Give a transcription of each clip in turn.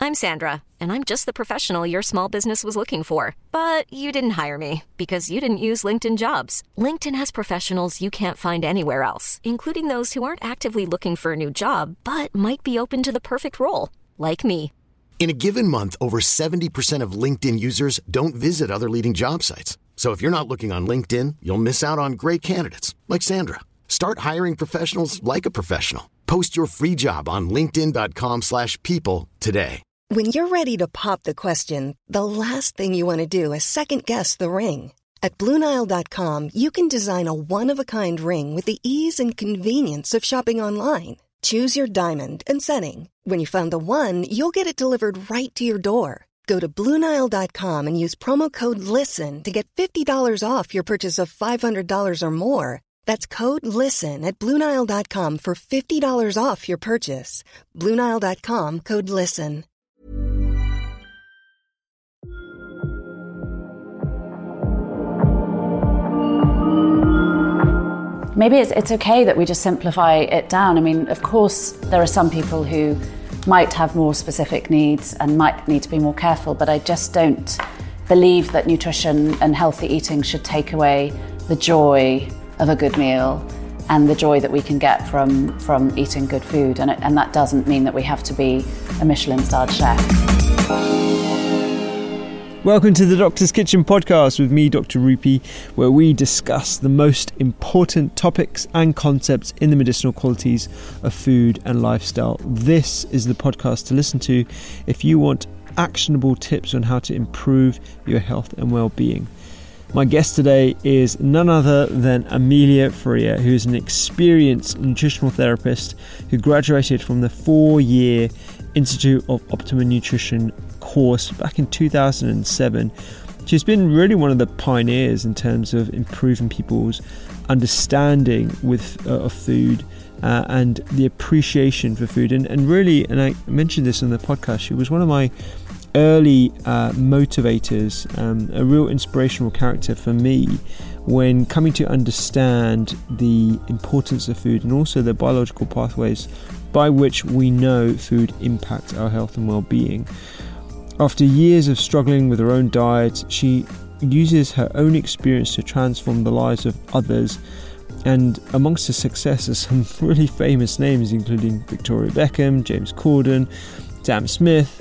I'm Sandra, and I'm just the professional your small business was looking for. But you didn't hire me because you didn't use LinkedIn Jobs. LinkedIn has professionals you can't find anywhere else, including those who aren't actively looking for a new job, but might be open to the perfect role, like me. In a given month, over 70% of LinkedIn users don't visit other leading job sites. So if you're not looking on LinkedIn, you'll miss out on great candidates like Sandra. Start hiring professionals like a professional. Post your free job on linkedin.com/people today. When you're ready to pop the question, the last thing you want to do is second-guess the ring. At BlueNile.com, you can design a one-of-a-kind ring with the ease and convenience of shopping online. Choose your diamond and setting. When you find the one, you'll get it delivered right to your door. Go to BlueNile.com and use promo code LISTEN to get $50 off your purchase of $500 or more. That's code LISTEN at BlueNile.com for $50 off your purchase. BlueNile.com, code LISTEN. Maybe it's okay that we just simplify it down. I mean, of course, there are some people who might have more specific needs and might need to be more careful, but I just don't believe that nutrition and healthy eating should take away the joy of a good meal and the joy that we can get from eating good food. And that doesn't mean that we have to be a Michelin-starred chef. Welcome to the Doctor's Kitchen podcast with me, Dr. Rupy, where we discuss the most important topics and concepts in the medicinal qualities of food and lifestyle. This is the podcast to listen to if you want actionable tips on how to improve your health and well-being. My guest today is none other than Amelia Freer, who is an experienced nutritional therapist who graduated from the 4-year Institute of Optimum Nutrition course back in 2007. She's been really one of the pioneers in terms of improving people's understanding of food and the appreciation for food. And really, and I mentioned this on the podcast, she was one of my early motivators, a real inspirational character for me when coming to understand the importance of food and also the biological pathways by which we know food impacts our health and well-being. After years of struggling with her own diet, she uses her own experience to transform the lives of others, and amongst her success are some really famous names including Victoria Beckham, James Corden, Sam Smith.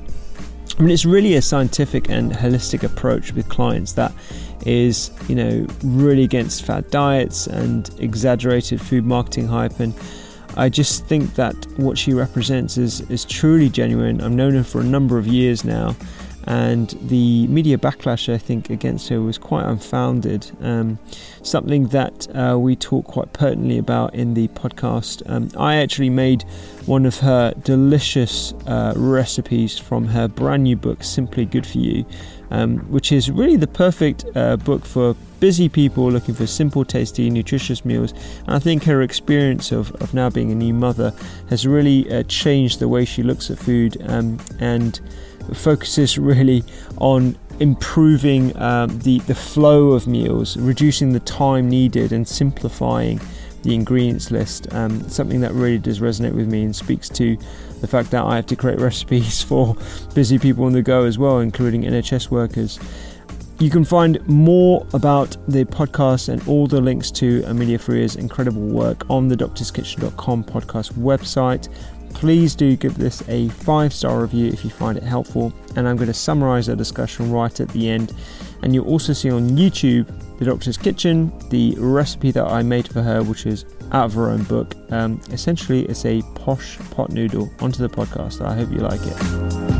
It's really a scientific and holistic approach with clients that is, really against fad diets and exaggerated food marketing hype. And I just think that what she represents is truly genuine. I've known her for a number of years now, and the media backlash, I think, against her was quite unfounded. Something that we talk quite pertinently about in the podcast. I actually made one of her delicious recipes from her brand new book, Simply Good For You, which is really the perfect book for busy people looking for simple, tasty, nutritious meals. And I think her experience of now being a new mother has really changed the way she looks at food and focuses really on improving the flow of meals, reducing the time needed and simplifying the ingredients list. Something that really does resonate with me and speaks to the fact that I have to create recipes for busy people on the go as well, including NHS workers. You can find more about the podcast and all the links to Amelia Freer's incredible work on the doctorskitchen.com podcast website. Please do give this a 5-star review if you find it helpful, and I'm going to summarize our discussion right at the end. And you'll also see on YouTube, The Doctor's Kitchen, the recipe that I made for her, which is out of her own book. Essentially, it's a posh pot noodle onto the podcast. I hope you like it.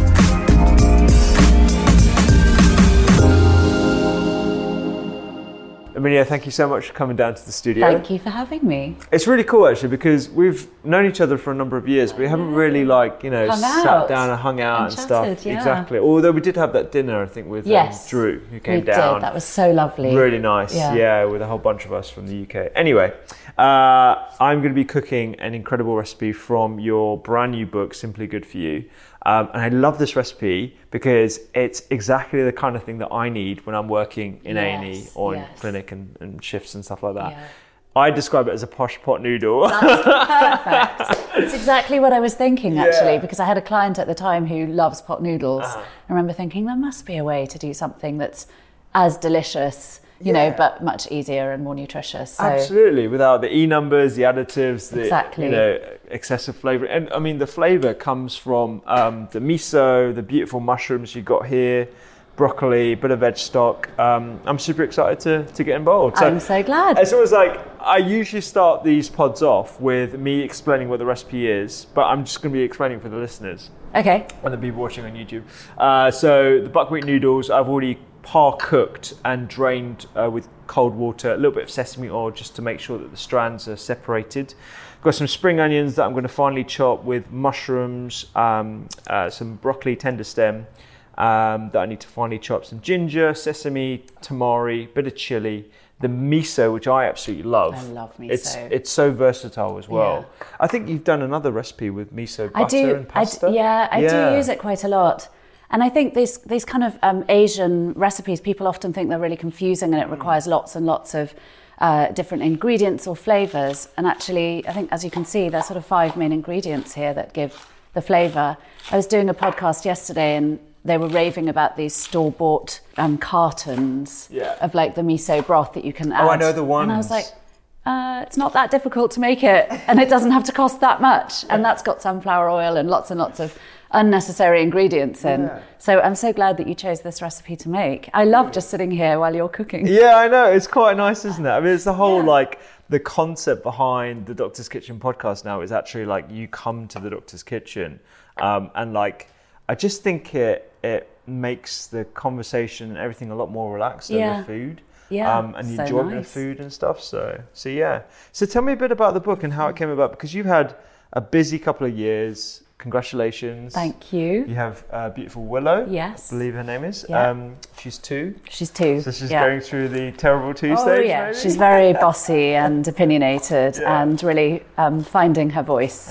Amelia, thank you so much for coming down to the studio. Thank you for having me. It's really cool actually, because we've known each other for a number of years, but we haven't really sat down and hung out and stuff. Yeah. Exactly. Although we did have that dinner, I think, with Drew, who came down. We did. That was so lovely. Really nice. Yeah, with a whole bunch of us from the UK. Anyway, I'm going to be cooking an incredible recipe from your brand new book, Simply Good For You. And I love this recipe because it's exactly the kind of thing that I need when I'm working in A&E or in clinic and shifts and stuff like that. Yeah. I describe it as a posh pot noodle. That's perfect. It's exactly what I was thinking, actually, because I had a client at the time who loves pot noodles. I remember thinking there must be a way to do something that's as delicious, you know, but much easier and more nutritious. So. Absolutely, without the E numbers, the additives, the Exactly. you know, excessive flavour. And I mean, the flavour comes from the miso, the beautiful mushrooms you got here, broccoli, bit of veg stock. I'm super excited to get involved. I'm so glad. It's always like, I usually start these pods off with me explaining what the recipe is, but I'm just going to be explaining for the listeners Okay. and the people watching on YouTube. So the buckwheat noodles, I've already par-cooked and drained with cold water, a little bit of sesame oil just to make sure that the strands are separated. Got some spring onions that I'm going to finely chop with mushrooms, some broccoli tender stem, that I need to finely chop, some ginger, sesame, tamari, bit of chili, the miso, which I absolutely love. I love miso. It's so versatile as well. Yeah. I think you've done another recipe with miso butter and pasta. I do use it quite a lot. And I think these kind of Asian recipes, people often think they're really confusing and it requires lots and lots of different ingredients or flavours. And actually, I think, as you can see, there's sort of 5 main ingredients here that give the flavour. I was doing a podcast yesterday and they were raving about these store-bought cartons of like the miso broth that you can add. Oh, I know the ones. And I was like, it's not that difficult to make it and it doesn't have to cost that much. And that's got sunflower oil and lots of unnecessary ingredients in. Yeah. So I'm so glad that you chose this recipe to make. I love just sitting here while you're cooking. Yeah, I know. It's quite nice, isn't it? I mean, it's the whole like the concept behind the Doctor's Kitchen podcast now is actually like you come to the Doctor's Kitchen and like I just think it makes the conversation and everything a lot more relaxed over food. Yeah, and the so enjoyment of food and stuff. So yeah. So tell me a bit about the book and how it came about, because you've had a busy couple of years. Congratulations. Thank you. You have beautiful Willow. Yes. I believe her name is. Yeah. She's 2. She's 2. So she's going through the terrible 2 stage. Oh yeah, maybe? she's very bossy and opinionated and really finding her voice,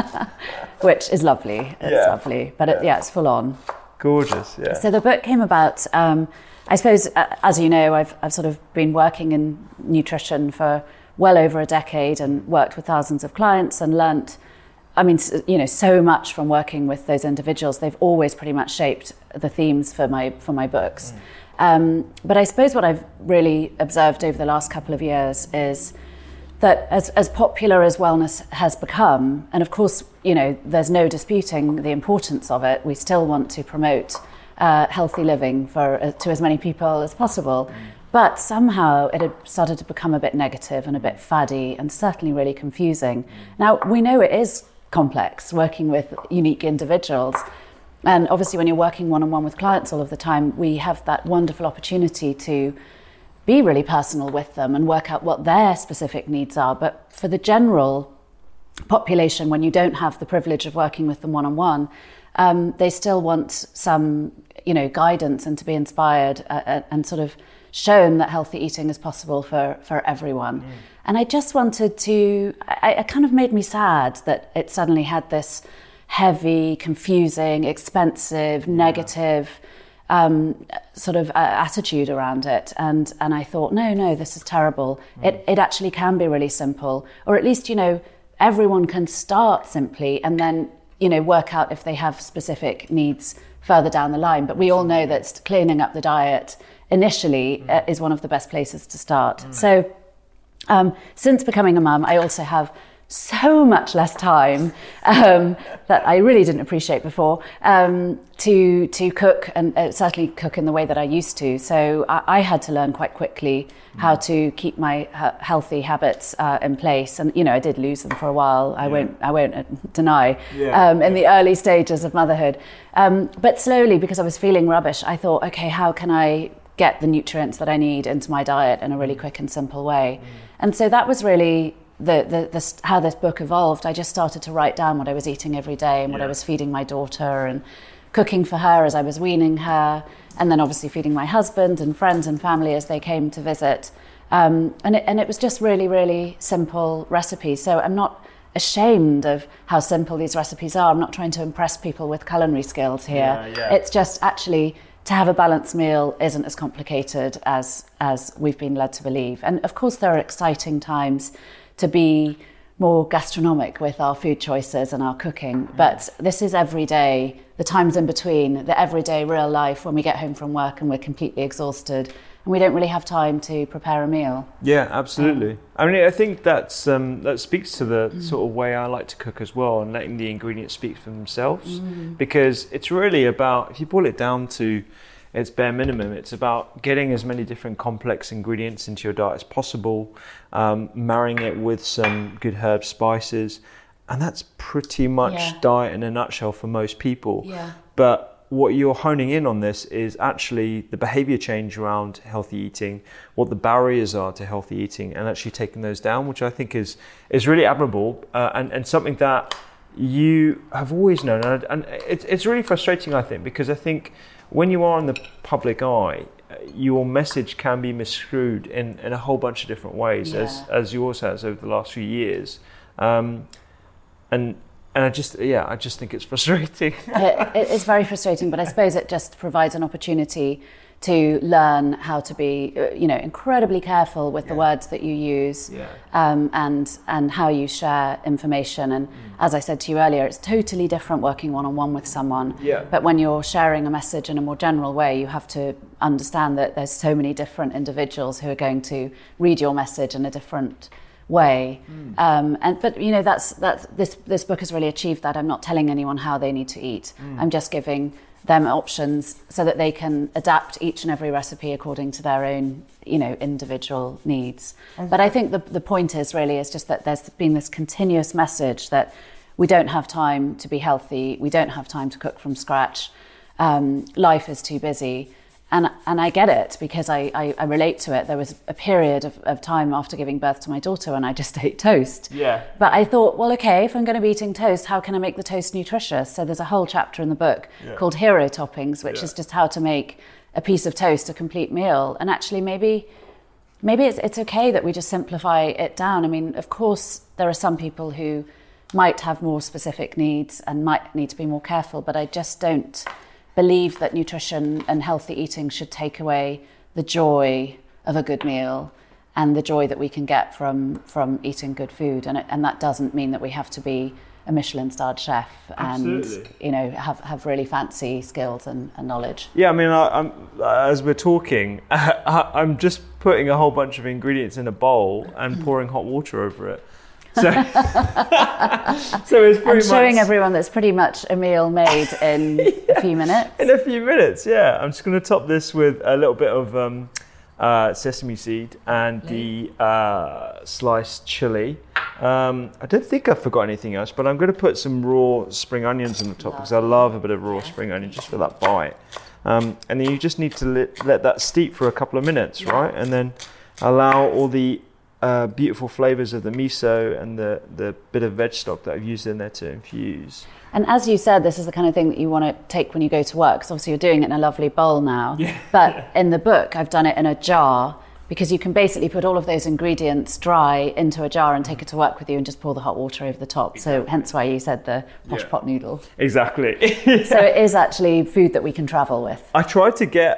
which is lovely. It's lovely, but it's full on. Gorgeous, yeah. So the book came about, I suppose, as you know, I've sort of been working in nutrition for well over a decade and worked with thousands of clients and learnt, I mean, you know, so much from working with those individuals. They've always pretty much shaped the themes for my books. But I suppose what I've really observed over the last couple of years is that as popular as wellness has become, and of course, you know, there's no disputing the importance of it. We still want to promote healthy living to as many people as possible. But somehow it had started to become a bit negative and a bit faddy and certainly really confusing. Now, we know it is complex working with unique individuals. And obviously when you're working one-on-one with clients all of the time, we have that wonderful opportunity to be really personal with them and work out what their specific needs are. But for the general population, when you don't have the privilege of working with them one-on-one, they still want some, you know, guidance and to be inspired and sort of shown that healthy eating is possible for everyone. And I just wanted to, it kind of made me sad that it suddenly had this heavy, confusing, expensive, negative sort of attitude around it. And I thought, no, this is terrible. It actually can be really simple, or at least, you know, everyone can start simply and then, you know, work out if they have specific needs further down the line. But we all know that cleaning up the diet initially is one of the best places to start. So since becoming a mum, I also have so much less time that I really didn't appreciate before to cook and certainly cook in the way that I used to. So I had to learn quite quickly how to keep my healthy habits in place. And, you know, I did lose them for a while. I won't deny in the early stages of motherhood. But slowly, because I was feeling rubbish, I thought, okay, how can I get the nutrients that I need into my diet in a really quick and simple way? And so that was really the how this book evolved. I just started to write down what I was eating every day and what I was feeding my daughter and cooking for her as I was weaning her, and then obviously feeding my husband and friends and family as they came to visit. And it was just really, really simple recipes. So I'm not ashamed of how simple these recipes are. I'm not trying to impress people with culinary skills here. It's just actually to have a balanced meal isn't as complicated as we've been led to believe. And of course there are exciting times to be more gastronomic with our food choices and our cooking, but this is every day, the times in between, the everyday real life when we get home from work and we're completely exhausted and we don't really have time to prepare a meal. Yeah, absolutely. I mean, I think that's that speaks to the sort of way I like to cook as well, and letting the ingredients speak for themselves, because it's really about, if you boil it down to its bare minimum, it's about getting as many different complex ingredients into your diet as possible, marrying it with some good herb spices, and that's pretty much diet in a nutshell for most people. But what you're honing in on this is actually the behavior change around healthy eating, what the barriers are to healthy eating, and actually taking those down, which I think is really admirable, and something that you have always known. And it's really frustrating, I think, because I think when you are in the public eye, your message can be misconstrued in a whole bunch of different ways, as yours has over the last few years. And I just think it's frustrating. It's very frustrating, but I suppose it just provides an opportunity to learn how to be, incredibly careful with the words that you use, and how you share information. And as I said to you earlier, it's totally different working one-on-one with someone. But when you're sharing a message in a more general way, you have to understand that there's so many different individuals who are going to read your message in a different way. But this book has really achieved that. I'm not telling anyone how they need to eat. I'm just giving them options so that they can adapt each and every recipe according to their own, individual needs. But I think the point is just that there's been this continuous message that we don't have time to be healthy, we don't have time to cook from scratch, life is too busy. And I get it, because I relate to it. There was a period of time after giving birth to my daughter when I just ate toast. But I thought, well, okay, if I'm going to be eating toast, how can I make the toast nutritious? So there's a whole chapter in the book called Hero Toppings, which is just how to make a piece of toast a complete meal. And actually, maybe it's okay that we just simplify it down. I mean, of course, there are some people who might have more specific needs and might need to be more careful, but I just don't believe that nutrition and healthy eating should take away the joy of a good meal and the joy that we can get from eating good food. And that doesn't mean that we have to be a Michelin-starred chef and have really fancy skills and knowledge. Yeah, I mean, I'm as we're talking, I'm just putting a whole bunch of ingredients in a bowl and pouring hot water over it. So it's pretty showing everyone that's pretty much a meal made in a few minutes. In a few minutes, yeah. I'm just going to top this with a little bit of sesame seed and the sliced chili. I don't think I've forgot anything else, but I'm going to put some raw spring onions on the top because I love a bit of raw spring onion just for that bite. And then you just need to let that steep for a couple of minutes, right? And then allow all the beautiful flavours of the miso and the bit of veg stock that I've used in there to infuse. And as you said, this is the kind of thing that you want to take when you go to work, because obviously you're doing it in a lovely bowl now. But in the book, I've done it in a jar, because you can basically put all of those ingredients dry into a jar and take it to work with you and just pour the hot water over the top. So hence why you said the posh pot noodle. Exactly. So it is actually food that we can travel with. I tried to get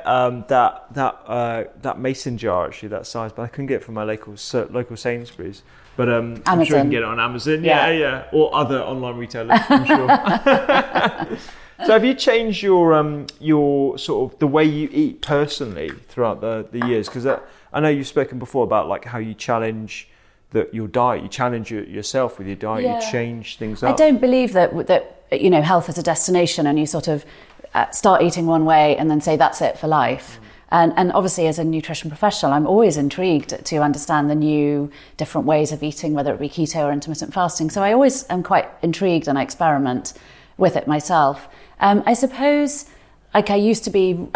that mason jar, actually, that size, but I couldn't get it from my local Sainsbury's. But I'm sure you can get it on Amazon. Yeah. Or other online retailers, I'm sure. So have you changed your sort of the way you eat personally throughout the years? Because I know you've spoken before about like how you challenge your diet, you challenge yourself with your diet, you change things up. I don't believe that health is a destination and you sort of start eating one way and then say that's it for life. And obviously as a nutrition professional, I'm always intrigued to understand the new different ways of eating, whether it be keto or intermittent fasting. So I always am quite intrigued and I experiment with it myself. I suppose, like I used to be,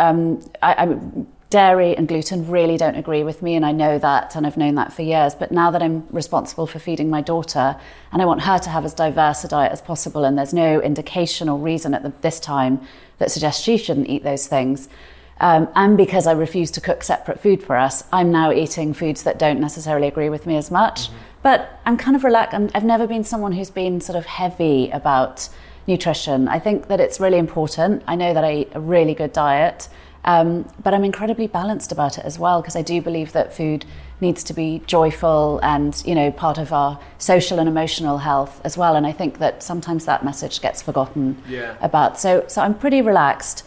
dairy and gluten really don't agree with me, and I know that, and I've known that for years. But now that I'm responsible for feeding my daughter, and I want her to have as diverse a diet as possible, and there's no indication or reason at this time that suggests she shouldn't eat those things, and because I refuse to cook separate food for us, I'm now eating foods that don't necessarily agree with me as much. Mm-hmm. But I'm kind of relaxed. I've never been someone who's been sort of heavy about nutrition. I think that it's really important. I know that I eat a really good diet, but I'm incredibly balanced about it as well, because I do believe that food needs to be joyful and, you know, part of our social and emotional health as well. And I think that sometimes that message gets forgotten about. So I'm pretty relaxed.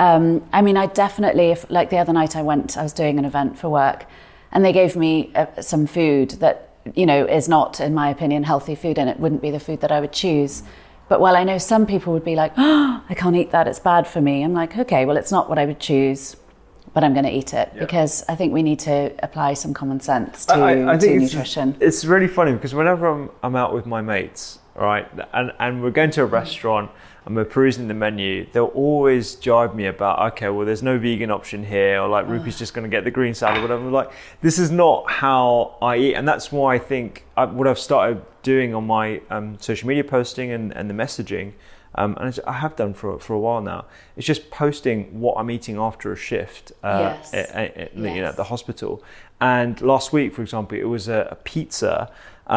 I mean, I definitely, if, like the other night I was doing an event for work and they gave me some food that, you know, is not, in my opinion, healthy food, and it wouldn't be the food that I would choose. But while I know some people would be like, oh, I can't eat that, it's bad for me. I'm like, okay, well, it's not what I would choose, but I'm going to eat it because I think we need to apply some common sense to nutrition. It's really funny because whenever I'm out with my mates, right, and we're going to a restaurant and we're perusing the menu, they'll always jibe me about, okay, well, there's no vegan option here, or like Rupi's just going to get the green salad, whatever. I'm like, this is not how I eat, and that's why I think what I've started doing on my social media posting and the messaging, and I have done for a while now, it's just posting what I'm eating after a shift you know, at the hospital. And last week, for example, it was a pizza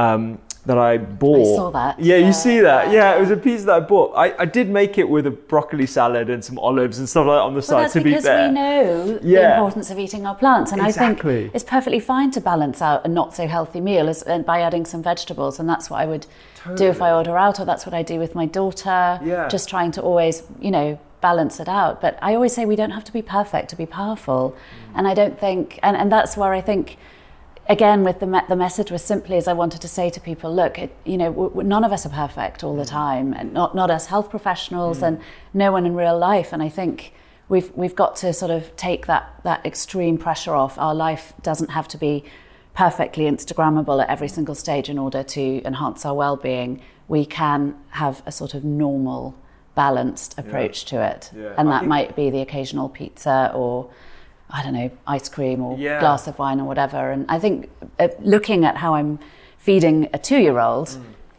that I bought. I saw that. Yeah, you see that? Yeah, it was a pizza that I bought. I did make it with a broccoli salad and some olives and stuff like that on the side, to be fair. That's because we know the importance of eating our plants. And I think it's perfectly fine to balance out a not so healthy meal by adding some vegetables. And that's what I would do if I order out, or that's what I do with my daughter. Just trying to always, you know, balance it out. But I always say we don't have to be perfect to be powerful. And I don't think, and that's where I think, again, with the message was simply as I wanted to say to people, look, you know, none of us are perfect all the time, and not us health professionals, and no one in real life. And I think we've got to sort of take that extreme pressure off. Our life doesn't have to be perfectly Instagrammable at every single stage in order to enhance our well-being. We can have a sort of normal, balanced approach to it, and that might be the occasional pizza or, I don't know, ice cream or glass of wine or whatever. And I think looking at how I'm feeding a 2-year-old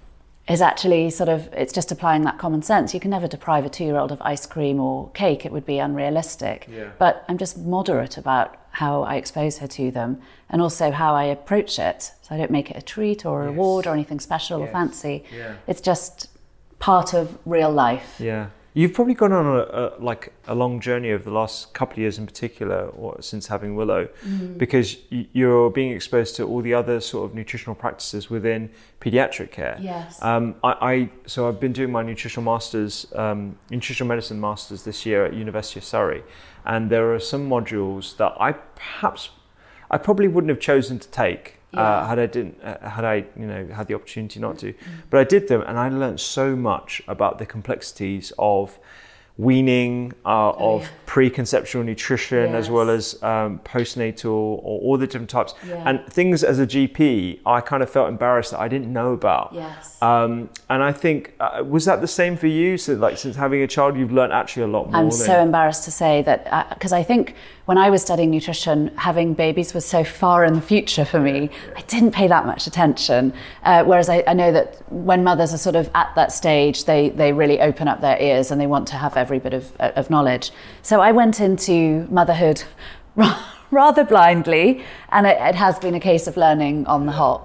is actually sort of, it's just applying that common sense. You can never deprive a 2-year-old of ice cream or cake. It would be unrealistic. But I'm just moderate about how I expose her to them, and also how I approach it. So I don't make it a treat or a reward or anything special or fancy. It's just part of real life. You've probably gone on a long journey over the last couple of years in particular, or since having Willow, because you're being exposed to all the other sort of nutritional practices within paediatric care. So I've been doing my nutritional medicine masters this year at University of Surrey, and there are some modules that I probably wouldn't have chosen to take. Had I had the opportunity not to, but I did them, and I learned so much about the complexities of weaning, of preconceptual nutrition, as well as postnatal, or all the different types, and things as a GP I kind of felt embarrassed that I didn't know about. And I think was that the same for you? So like, since having a child, you've learned actually a lot more. I'm so embarrassed to say that, because I think when I was studying nutrition, having babies was so far in the future for me. I didn't pay that much attention. Whereas I know that when mothers are sort of at that stage, they really open up their ears and they want to have every bit of knowledge. So I went into motherhood rather blindly, and it has been a case of learning on the hop.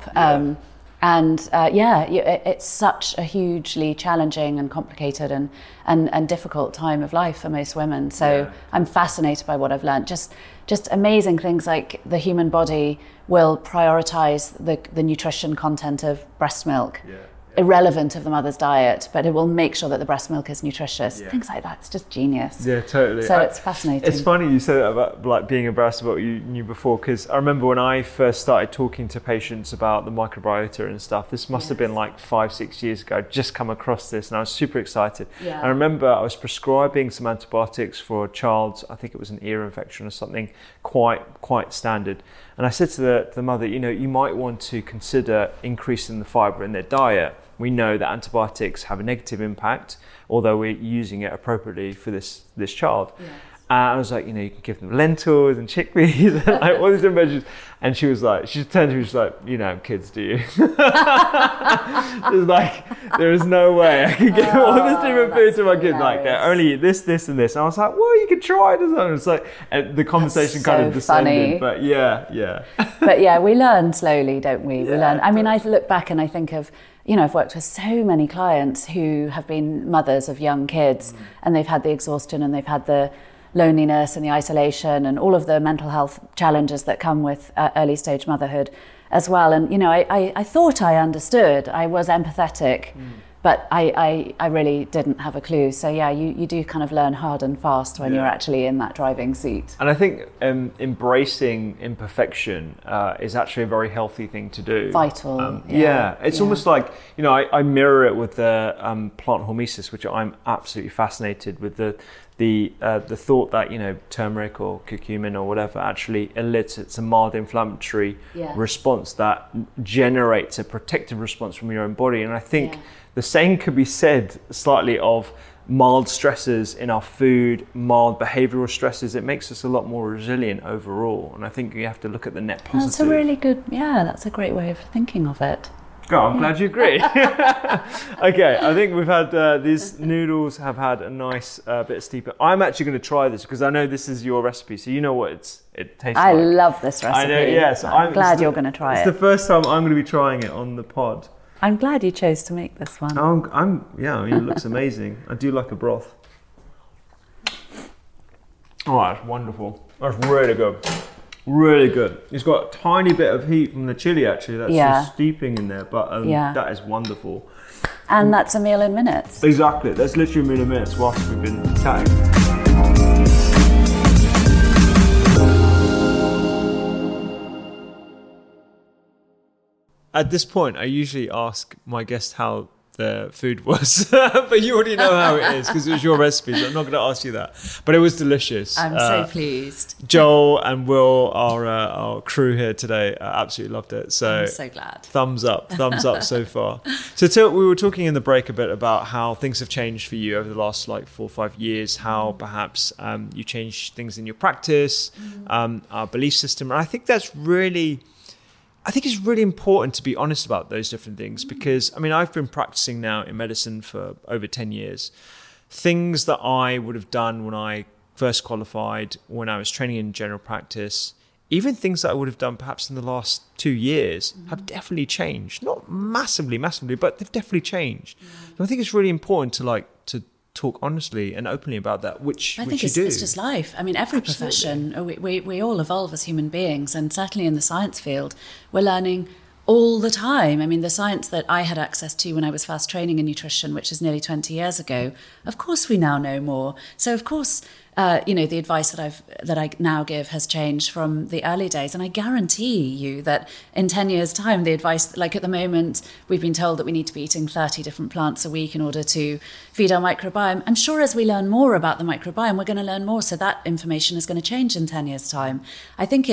It's such a hugely challenging and complicated and difficult time of life for most women. So I'm fascinated by what I've learned. Just amazing things like the human body will prioritize the nutrition content of breast milk, irrelevant of the mother's diet, but it will make sure that the breast milk is nutritious. Things like that. It's just genius. Yeah, totally. So it's fascinating. It's funny you said that about like being embarrassed about what you knew before, because I remember when I first started talking to patients about the microbiota and stuff, this must have been like 5-6 years ago. I'd just come across this and I was super excited. I remember I was prescribing some antibiotics for a child, I think it was an ear infection or something quite standard. And I said to the mother, you know, you might want to consider increasing the fibre in their diet. We know that antibiotics have a negative impact, although we're using it appropriately for this child. I was like, you know, you can give them lentils and chickpeas and like all these different veggies. And she was like, she turned to me, she was like, you know, kids, do you? It was like, there is no way I could give all this different food to my kids. Like, they only eat this, this, and this. And I was like, well, you could try it. And it's like, and the conversation kind of descended. Funny. But yeah, we learn slowly, don't we? We learn. I mean, I look back and I think of, you know, I've worked with so many clients who have been mothers of young kids, and they've had the exhaustion and they've had the loneliness and the isolation and all of the mental health challenges that come with early stage motherhood as well. And, you know, I thought I understood, I was empathetic, but I really didn't have a clue. So yeah, you do kind of learn hard and fast when you're actually in that driving seat. And I think embracing imperfection is actually a very healthy thing to do. Vital. It's almost like, you know, I mirror it with the plant hormesis, which I'm absolutely fascinated with the thought that, you know, turmeric or curcumin or whatever actually elicits a mild inflammatory response that generates a protective response from your own body. And I think the same could be said slightly of mild stresses in our food, mild behavioural stresses. It makes us a lot more resilient overall. And I think you have to look at the net positive. That's a really good, that's a great way of thinking of it. Oh, I'm glad you agree. Okay, I think we've had, these noodles have had a nice bit of steeper. I'm actually going to try this because I know this is your recipe, so you know what it tastes like. I love this recipe. I know, yes. I'm glad you're going to try it. It's the first time I'm going to be trying it on the pod. I'm glad you chose to make this one. I mean, it looks amazing. I do like a broth. Oh, that's wonderful. That's really good. Really good. It's got a tiny bit of heat from the chili, actually. That's just steeping in there, but that is wonderful. And that's a meal in minutes. Exactly. That's literally a meal in minutes whilst we've been chatting. At this point, I usually ask my guest how the food was, but you already know how it is because it was your recipe, so I'm not going to ask you that. But it was delicious. I'm so pleased. Joel and Will, our crew here today, absolutely loved it. So I'm so glad. Thumbs up so far. So we were talking in the break a bit about how things have changed for you over the last 4 or 5 years, how perhaps you changed things in your practice, our belief system. And I think it's really important to be honest about those different things because, I mean, I've been practicing now in medicine for over 10 years. Things that I would have done when I first qualified, when I was training in general practice, even things that I would have done perhaps in the last 2 years have definitely changed. Not massively, but they've definitely changed. And I think it's really important to talk honestly and openly about that, which I think you do. It's just life. I mean, every profession, we all evolve as human beings, and certainly in the science field, we're learning all the time. I mean, the science that I had access to when I was first training in nutrition, which is nearly 20 years ago, of course we now know more. So of course, the advice that I now give has changed from the early days. And I guarantee you that in 10 years' time, the advice, like at the moment, we've been told that we need to be eating 30 different plants a week in order to feed our microbiome. I'm sure as we learn more about the microbiome, we're going to learn more. So that information is going to change in 10 years' time. I think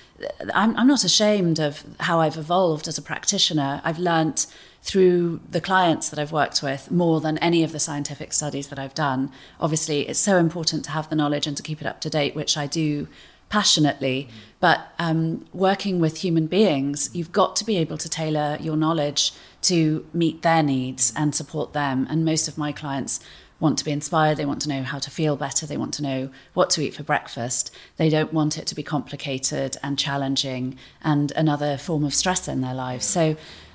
I'm not ashamed of how I've evolved as a practitioner. I've learnt through the clients that I've worked with more than any of the scientific studies that I've done. Obviously, it's so important to have the knowledge and to keep it up to date, which I do passionately. But working with human beings, you've got to be able to tailor your knowledge to meet their needs and support them. And most of my clients want to be inspired. They want to know how to feel better. They want to know what to eat for breakfast. They don't want it to be complicated and challenging and another form of stress in their lives. So,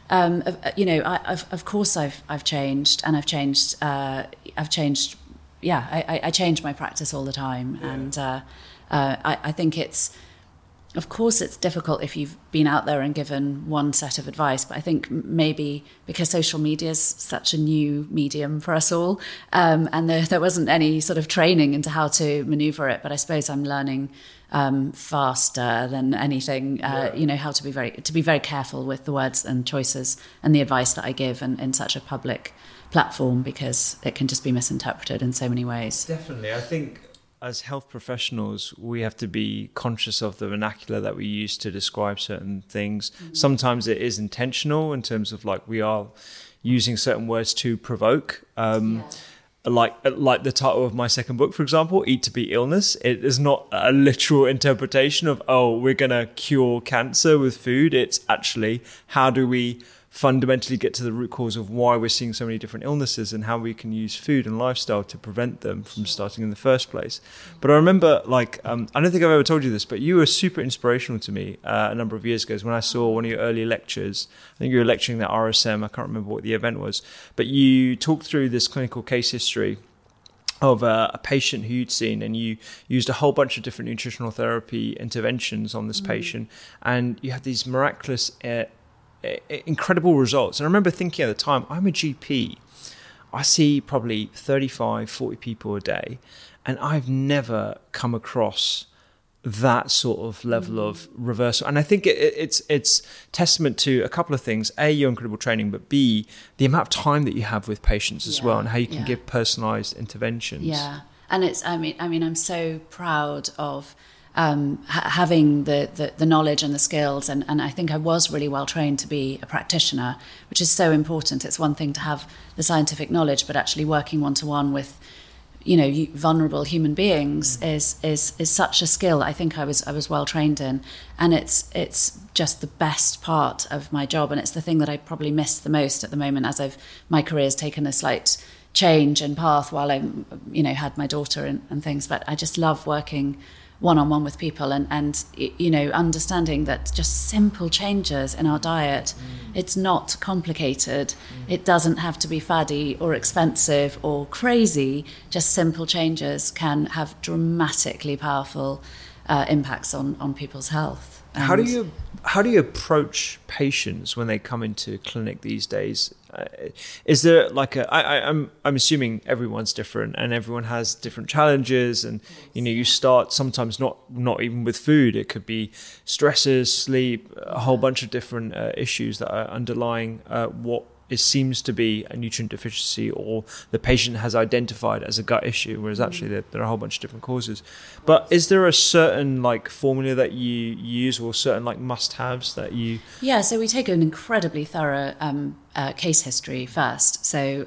of course I've changed, and I've changed. I change my practice all the time, and I think of course it's difficult if you've been out there and given one set of advice, but I think maybe because social media is such a new medium for us all, and there wasn't any sort of training into how to maneuver it, but I suppose I'm learning faster than anything, how to be very careful with the words and choices and the advice that I give in such a public platform, because it can just be misinterpreted in so many ways. Definitely. I think as health professionals, we have to be conscious of the vernacular that we use to describe certain things. Mm-hmm. Sometimes it is intentional in terms of we are using certain words to provoke. Like the title of my second book, for example, Eat to Beat Illness. It is not a literal interpretation of, we're going to cure cancer with food. It's actually, how do we fundamentally get to the root cause of why we're seeing so many different illnesses and how we can use food and lifestyle to prevent them from starting in the first place. But I remember, I don't think I've ever told you this, but you were super inspirational to me a number of years ago when I saw one of your early lectures. I think you were lecturing at RSM. I can't remember what the event was, but you talked through this clinical case history of a patient who you'd seen, and you used a whole bunch of different nutritional therapy interventions on this patient, and you had these miraculous, incredible results. And I remember thinking at the time, I'm a GP. I see probably 35, 40 people a day, and I've never come across that sort of level of reversal. And I think it's testament to a couple of things. A, your incredible training, but B, the amount of time that you have with patients as well, and how you can give personalized interventions. Yeah. And it's, I mean, I'm so proud of having the knowledge and the skills. And I think I was really well trained to be a practitioner, which is so important. It's one thing to have the scientific knowledge, but actually working one-to-one with, vulnerable human beings is such a skill I think I was well trained in, and it's just the best part of my job, and it's the thing that I probably miss the most at the moment, as my career's taken a slight change and path while I had my daughter and things. But I just love working one-on-one with people and understanding that just simple changes in our diet, it's not complicated. It doesn't have to be faddy or expensive or crazy. Just simple changes can have dramatically powerful impacts on people's health. And how do you approach patients when they come into clinic these days? Is there like I'm assuming everyone's different and everyone has different challenges, and you start sometimes not even with food. It could be stresses, sleep, a whole bunch of different issues that are underlying what it seems to be a nutrient deficiency, or the patient has identified as a gut issue, whereas actually there are a whole bunch of different causes. But is there a certain formula that you use, or certain must-haves that you... Yeah, so we take an incredibly thorough case history first. So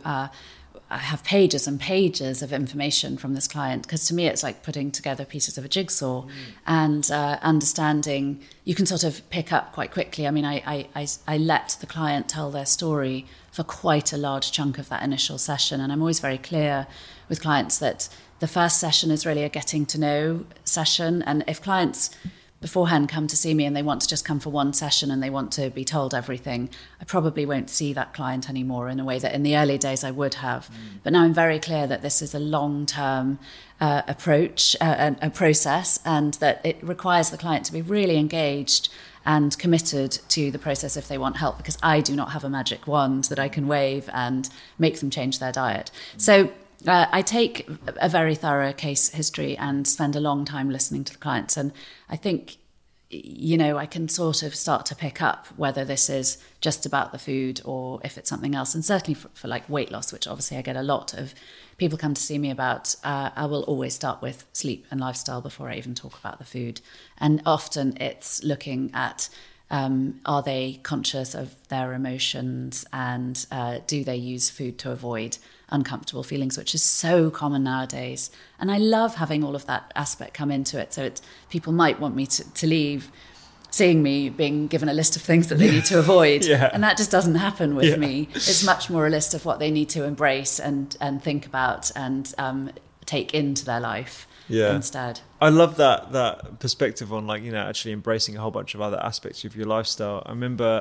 I have pages and pages of information from this client, because to me it's like putting together pieces of a jigsaw, and understanding, you can sort of pick up quite quickly. I mean, I let the client tell their story for quite a large chunk of that initial session, and I'm always very clear with clients that the first session is really a getting to know session. And if clients beforehand come to see me and they want to just come for one session and they want to be told everything, I probably won't see that client anymore in a way that in the early days I would have. But now I'm very clear that this is a long-term approach, a process, and that it requires the client to be really engaged and committed to the process if they want help, because I do not have a magic wand that I can wave and make them change their diet. So I take a very thorough case history and spend a long time listening to the clients. And I think, I can sort of start to pick up whether this is just about the food or if it's something else. And certainly for weight loss, which obviously I get a lot of people come to see me about, I will always start with sleep and lifestyle before I even talk about the food. And often it's looking at, are they conscious of their emotions, and do they use food to avoid uncomfortable feelings, which is so common nowadays. And I love having all of that aspect come into it. So people might want me to leave seeing me being given a list of things that they need to avoid. And that just doesn't happen with me. It's much more a list of what they need to embrace and think about and take into their life instead. I love that perspective on actually embracing a whole bunch of other aspects of your lifestyle. I remember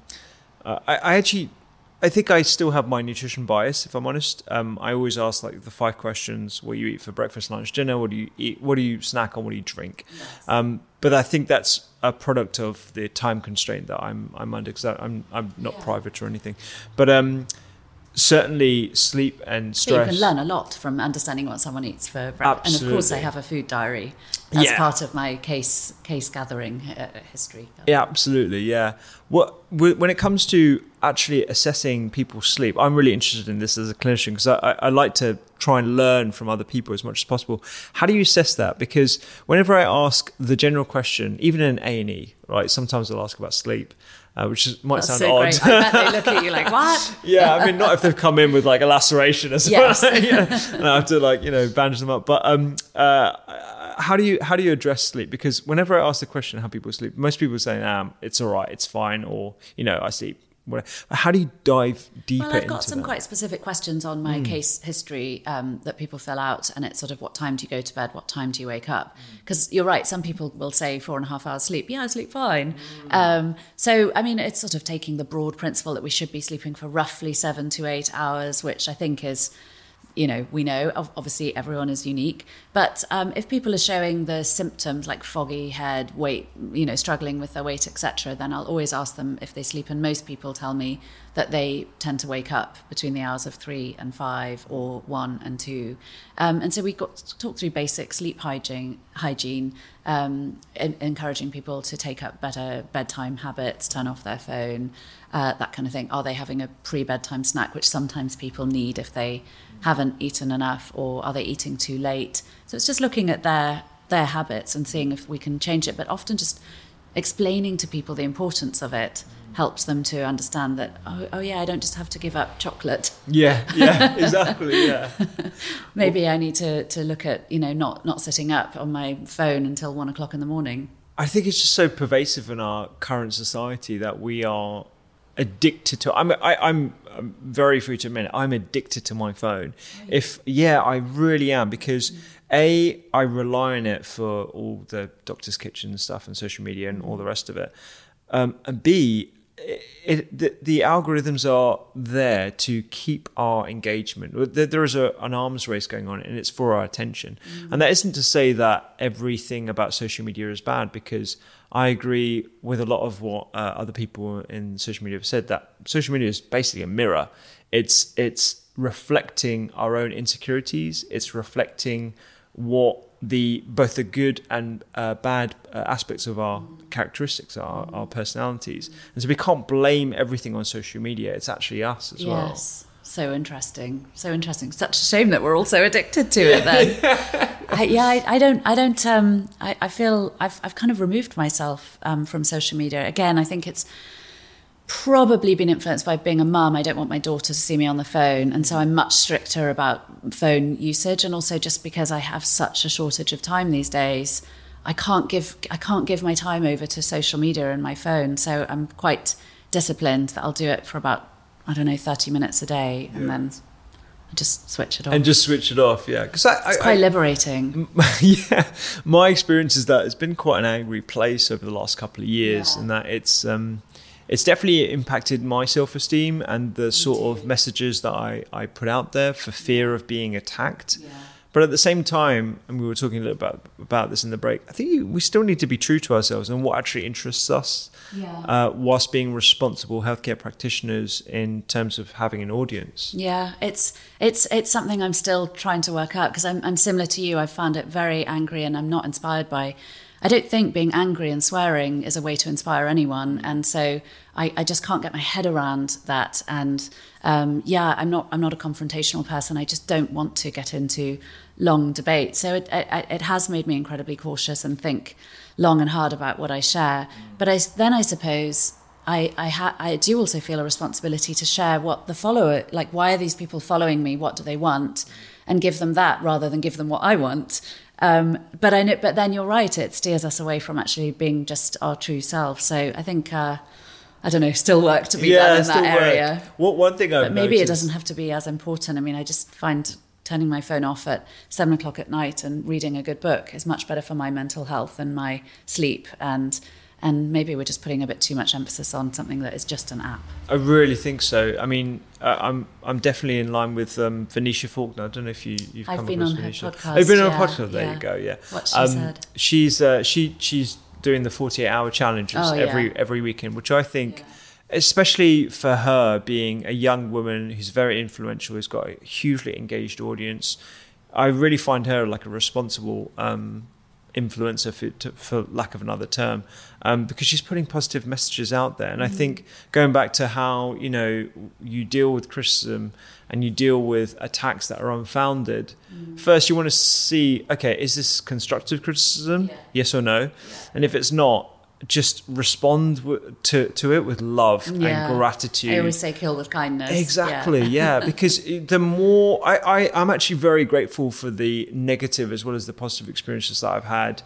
I think I still have my nutrition bias, if I'm honest. I always ask the 5 questions: what do you eat for breakfast, lunch, dinner? What do you eat? What do you snack on? What do you drink? Yes. But I think that's a product of the time constraint that I'm under, because I'm not private or anything. But certainly sleep and stress. So you can learn a lot from understanding what someone eats for breakfast. And of course I have a food diary as part of my case gathering history. Yeah, absolutely, yeah. When it comes to actually assessing people's sleep, I'm really interested in this as a clinician, because I like to try and learn from other people as much as possible. How do you assess that? Because whenever I ask the general question, even in A&E, right, sometimes I'll ask about sleep, which might sound so odd. Great. I bet they look at you like, what? Yeah, I mean, not if they've come in with a laceration as well. And I have to bandage them up. But how do you address sleep? Because whenever I ask the question how people sleep, most people say, it's all right, it's fine, or I sleep. How do you dive deeper into that? Well, I've got some quite specific questions on my case history that people fill out, and it's sort of, what time do you go to bed? What time do you wake up? Because you're right, some people will say 4.5 hours sleep. Yeah, I sleep fine. So, I mean, it's sort of taking the broad principle that we should be sleeping for roughly 7 to 8 hours, which I think is we know obviously everyone is unique, but if people are showing the symptoms like foggy head, weight, struggling with their weight, etc., then I'll always ask them if they sleep. And most people tell me that they tend to wake up between the hours of 3 and 5 or 1 and 2. And so we got to talk through basic sleep hygiene, encouraging people to take up better bedtime habits, turn off their phone, that kind of thing. Are they having a pre-bedtime snack, which sometimes people need if they haven't eaten enough, or are they eating too late? So it's just looking at their habits and seeing if we can change it, but often just explaining to people the importance of it helps them to understand that, oh yeah, I don't just have to give up chocolate. Yeah, exactly, yeah. Maybe I need to look at, not sitting up on my phone until 1 o'clock in the morning. I think it's just so pervasive in our current society that we are addicted to. I'm very free to admit it, I'm addicted to my phone. I really am, because I rely on it for all the Doctor's Kitchen stuff and social media and all the rest of it. And B, the algorithms are there to keep our engagement. There is an arms race going on, and it's for our attention. And that isn't to say that everything about social media is bad, because I agree with a lot of what other people in social media have said, that social media is basically a mirror. It's reflecting our own insecurities. It's reflecting what both the good and bad aspects of our characteristics, our personalities. And so we can't blame everything on social media. It's actually us as well. Yes. So interesting. Such a shame that we're all so addicted to it then. I feel I've kind of removed myself from social media. Again, I think it's probably been influenced by being a mum. I don't want my daughter to see me on the phone, and so I'm much stricter about phone usage. And also just because I have such a shortage of time these days, I can't give my time over to social media and my phone. So I'm quite disciplined that I'll do it for about 30 minutes a day, and then I just switch it off. Yeah, because it's quite liberating. Yeah, my experience is that it's been quite an angry place over the last couple of years, and that it's definitely impacted my self-esteem and the sort of messages that I put out there for fear of being attacked. Yeah. But at the same time, and we were talking a little about this in the break, I think we still need to be true to ourselves and what actually interests us, whilst being responsible healthcare practitioners in terms of having an audience. Yeah, it's something I'm still trying to work out, because I'm similar to you. I found it very angry, and I'm not inspired by. I don't think being angry and swearing is a way to inspire anyone, and so I just can't get my head around that. And I'm not a confrontational person. I just don't want to get into long debate. So it has made me incredibly cautious and think long and hard about what I share. But I suppose I do also feel a responsibility to share what the follower, like, why are these people following me? What do they want? And give them that rather than give them what I want. But then you're right, it steers us away from actually being just our true self. So I think, still work to be done in that area. One thing I've maybe noticed, it doesn't have to be as important. I mean, I just find turning my phone off at 7 o'clock at night and reading a good book is much better for my mental health and my sleep. And maybe we're just putting a bit too much emphasis on something that is just an app. I really think so. I mean, I'm definitely in line with Venetia Faulkner. I don't know if you've come across Venetia. I've been on her podcast. There you go. Yeah. What she said. She's doing the 48-hour challenges every weekend, which I think, especially for her being a young woman who's very influential, who's got a hugely engaged audience, I really find her like a responsible influencer, for lack of another term, because she's putting positive messages out there. And I think going back to how you deal with criticism and you deal with attacks that are unfounded, first you want to see, okay, is this constructive criticism? Yes or no? And if it's not, just respond to it with love and gratitude. I always say kill with kindness. Exactly, because the more I'm actually very grateful for the negative as well as the positive experiences that I've had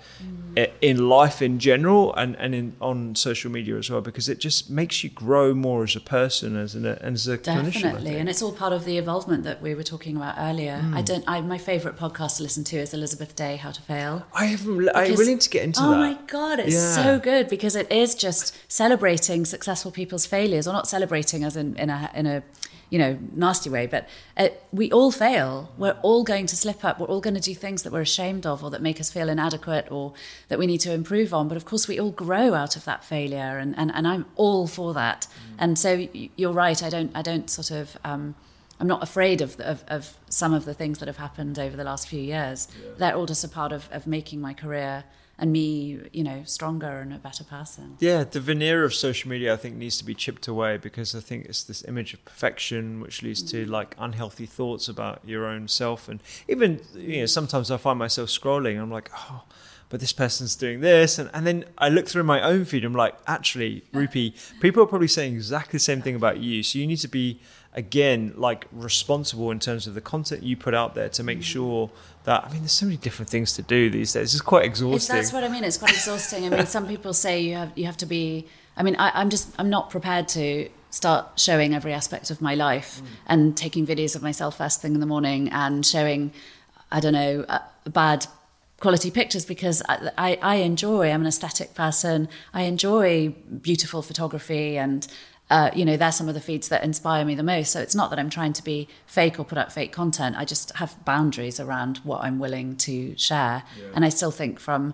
in life in general and on social media as well, because it just makes you grow more as a person, as a clinician. Definitely, and it's all part of the evolvement that we were talking about earlier. My favourite podcast to listen to is Elizabeth Day, How to Fail. I really need to get into that. Oh my God, it's so good, because it is just celebrating successful people's failures, or not celebrating as in a nasty way, but we all fail. We're all going to slip up. We're all going to do things that we're ashamed of or that make us feel inadequate or that we need to improve on. But of course, we all grow out of that failure, and I'm all for that. And so you're right. I don't sort of. I'm not afraid of some of the things that have happened over the last few years. Yeah. They're all just a part of making my career and me, stronger and a better person. Yeah, the veneer of social media, I think, needs to be chipped away, because I think it's this image of perfection which leads to like unhealthy thoughts about your own self. And even, sometimes I find myself scrolling and I'm like, oh, but this person's doing this. And then I look through my own feed and I'm like, actually, Rupi, people are probably saying exactly the same thing about you. So you need to be, again, like responsible in terms of the content you put out there to make sure that, there's so many different things to do these days. It's quite exhausting. That's what I mean. It's quite exhausting. Some people say you have to be, I'm not prepared to start showing every aspect of my life and taking videos of myself first thing in the morning and showing, bad quality pictures, because I enjoy, I'm an aesthetic person. I enjoy beautiful photography, and they're some of the feeds that inspire me the most. So it's not that I'm trying to be fake or put up fake content. I just have boundaries around what I'm willing to share. Yeah. And I still think I'm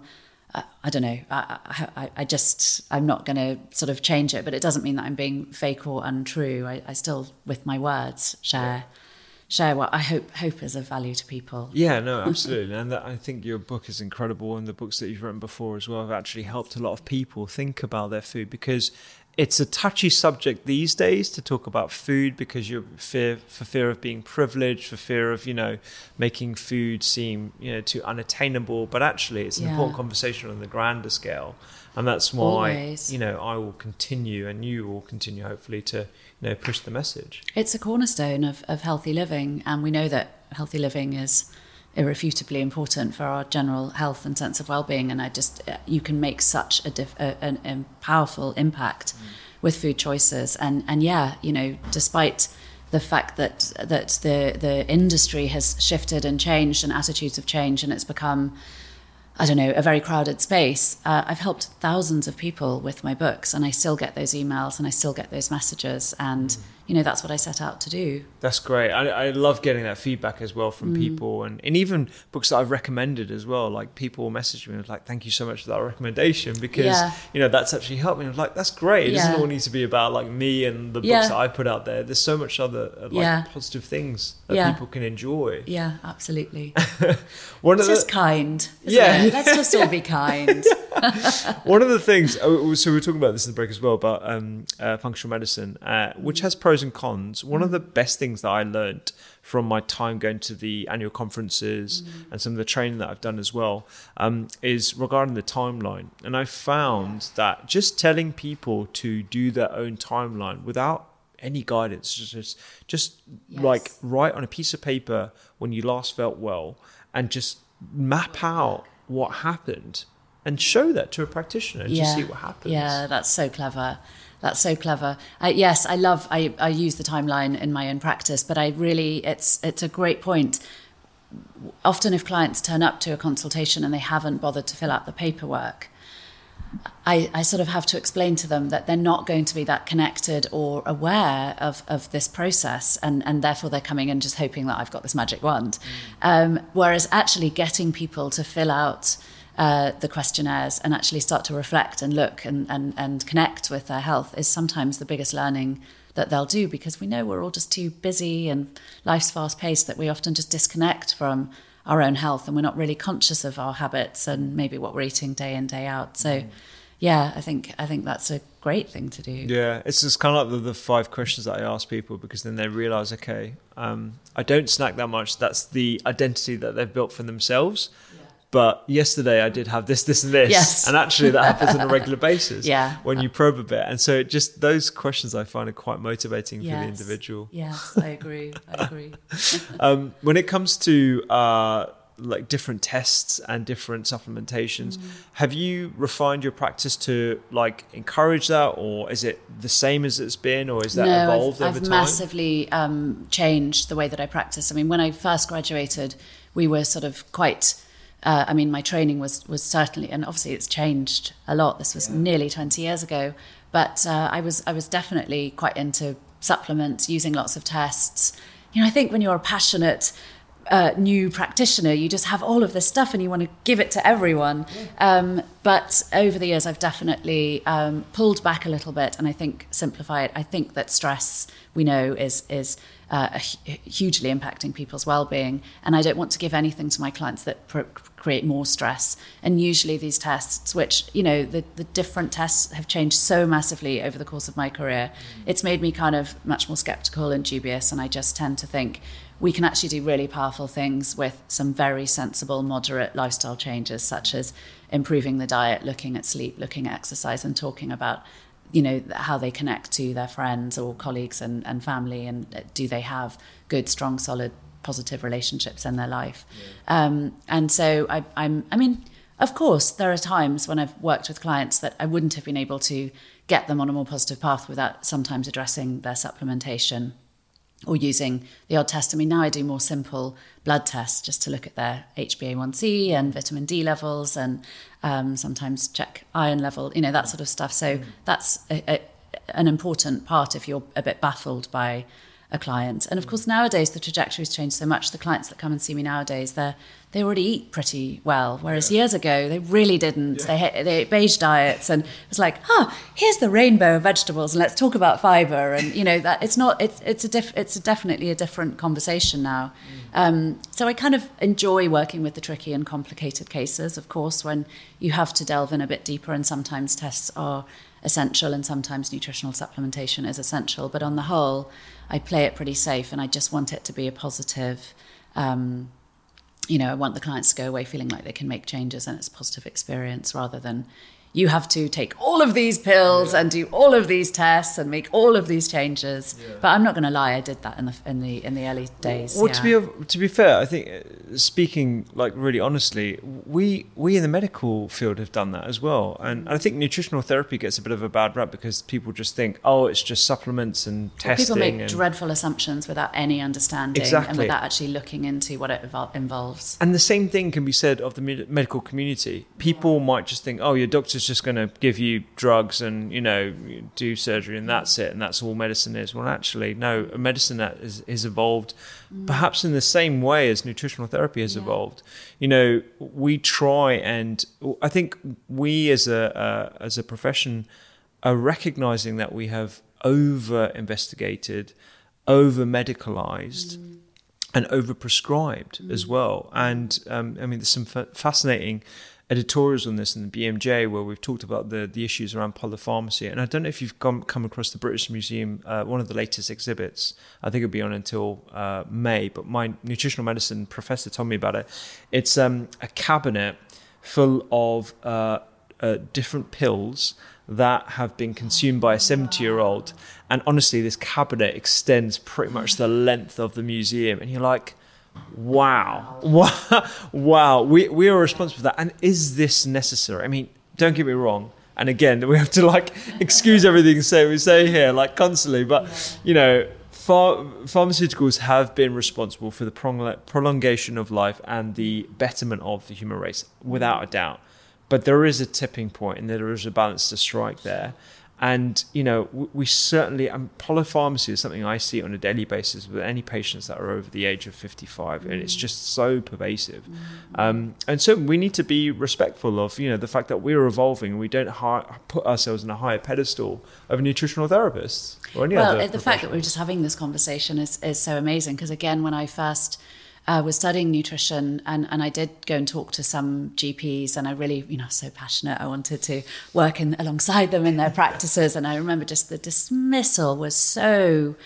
not going to sort of change it, but it doesn't mean that I'm being fake or untrue. I still, with my words, share what I hope is of value to people. Yeah, no, absolutely. And I think your book is incredible, and the books that you've written before as well have actually helped a lot of people think about their food, because it's a touchy subject these days to talk about food, because you're for fear of being privileged, for fear of, making food seem, too unattainable. But actually, it's an important conversation on the grander scale. And that's why, always. I will continue, and you will continue, hopefully, to, push the message. It's a cornerstone of healthy living. And we know that healthy living is irrefutably important for our general health and sense of well-being, and you can make such a powerful impact with food choices. And despite the fact that the industry has shifted and changed and attitudes have changed and it's become, a very crowded space, I've helped thousands of people with my books, and I still get those emails and I still get those messages, and that's what I set out to do. That's great. I love getting that feedback as well from people, and even books that I've recommended as well. Like, people message me and like, thank you so much for that recommendation, because that's actually helped me. I'm like, that's great. It doesn't all need to be about like me and the books that I put out there. There's so much other positive things that people can enjoy. Yeah, absolutely. It's just kind. Isn't it? Let's just all be kind. One of the things, so we were talking about this in the break as well, about functional medicine, which has pros and cons. One of the best things that I learned from my time going to the annual conferences and some of the training that I've done as well, is regarding the timeline. And I found that just telling people to do their own timeline without any guidance, just like write on a piece of paper when you last felt well, and just map out what happened and show that to a practitioner and just see what happens. Yeah, that's so clever. Yes, I use the timeline in my own practice, but it's a great point. Often if clients turn up to a consultation and they haven't bothered to fill out the paperwork, I sort of have to explain to them that they're not going to be that connected or aware of this process, and therefore they're coming in just hoping that I've got this magic wand. Whereas actually getting people to fill out the questionnaires and actually start to reflect and look and connect with their health is sometimes the biggest learning that they'll do, because we know we're all just too busy and life's fast paced that we often just disconnect from our own health, and we're not really conscious of our habits and maybe what we're eating day in, day out. So I think that's a great thing to do. Yeah, it's just kind of like the 5 questions that I ask people, because then they realize, okay, I don't snack that much. That's the identity that they've built for themselves. But yesterday I did have this, and this. Yes. And actually that happens on a regular basis when you probe a bit. And so just those questions I find are quite motivating for the individual. Yes, I agree. When it comes to like different tests and different supplementations, have you refined your practice to like encourage that, or is it the same as it's been, or is that evolved over time? I've massively changed the way that I practice. I mean, when I first graduated, we were sort of quite... my training was certainly, and obviously it's changed a lot. This was nearly 20 years ago, but I was definitely quite into supplements, using lots of tests. I think when you're a passionate new practitioner, you just have all of this stuff and you want to give it to everyone. But over the years, I've definitely pulled back a little bit, and I think simplified. I think that stress, we know, is hugely impacting people's well-being, and I don't want to give anything to my clients that create more stress. And usually these tests, which, the different tests have changed so massively over the course of my career, it's made me kind of much more skeptical and dubious, and I just tend to think we can actually do really powerful things with some very sensible, moderate lifestyle changes, such as improving the diet, looking at sleep, looking at exercise, and talking about, how they connect to their friends or colleagues and family, and do they have good, strong, solid, positive relationships in their life. And so I mean, of course, there are times when I've worked with clients that I wouldn't have been able to get them on a more positive path without sometimes addressing their supplementation or using the odd test. I mean, now I do more simple blood tests just to look at their HbA1c and vitamin D levels, and sometimes check iron level, that sort of stuff. So that's an important part if you're a bit baffled by a client. And of course, nowadays the trajectory's changed so much. The clients that come and see me nowadays, they already eat pretty well, whereas years ago they really didn't. They ate beige diets, and it was like, here's the rainbow of vegetables, and let's talk about fiber. And that it's definitely a different conversation now. So I kind of enjoy working with the tricky and complicated cases, of course, when you have to delve in a bit deeper, and sometimes tests are essential and sometimes nutritional supplementation is essential. But on the whole, I play it pretty safe, and I just want it to be a positive. I want the clients to go away feeling like they can make changes and it's a positive experience, rather than you have to take all of these pills and do all of these tests and make all of these changes. But I'm not going to lie, I did that in the early days. Well, to be fair, I think speaking like really honestly, we in the medical field have done that as well. And I think nutritional therapy gets a bit of a bad rap because people just think, it's just supplements and testing. People make dreadful assumptions without any understanding and without actually looking into what it involves. And the same thing can be said of the medical community. People might just think, your doctor's just going to give you drugs and do surgery and that's it, and that's all medicine is. Well, actually no, a medicine that is evolved perhaps in the same way as nutritional therapy has evolved. We try, and I think we as a profession are recognizing that we have over investigated, over medicalized and over prescribed as well. And there's some fascinating editorials on this in the BMJ where we've talked about the issues around polypharmacy. And I don't know if you've come across the British Museum, one of the latest exhibits. I think it'll be on until May, but my nutritional medicine professor told me about it. It's a cabinet full of different pills that have been consumed by a 70-year-old. And honestly, this cabinet extends pretty much the length of the museum. And you're like, wow, we are responsible for that. And is this necessary? I mean, don't get me wrong. And again, we have to excuse everything we say here constantly. But, pharmaceuticals have been responsible for the prolongation of life and the betterment of the human race, without a doubt. But there is a tipping point, and there is a balance to strike there. And, we certainly, polypharmacy is something I see on a daily basis with any patients that are over the age of 55, and it's just so pervasive. And so we need to be respectful of, the fact that we're evolving, and we don't put ourselves on a higher pedestal of nutritional therapists or any other the fact that we're just having this conversation is so amazing, because again, when I first was studying nutrition, and I did go and talk to some GPs, and I really, so passionate. I wanted to work alongside them in their practices. And I remember just the dismissal was so,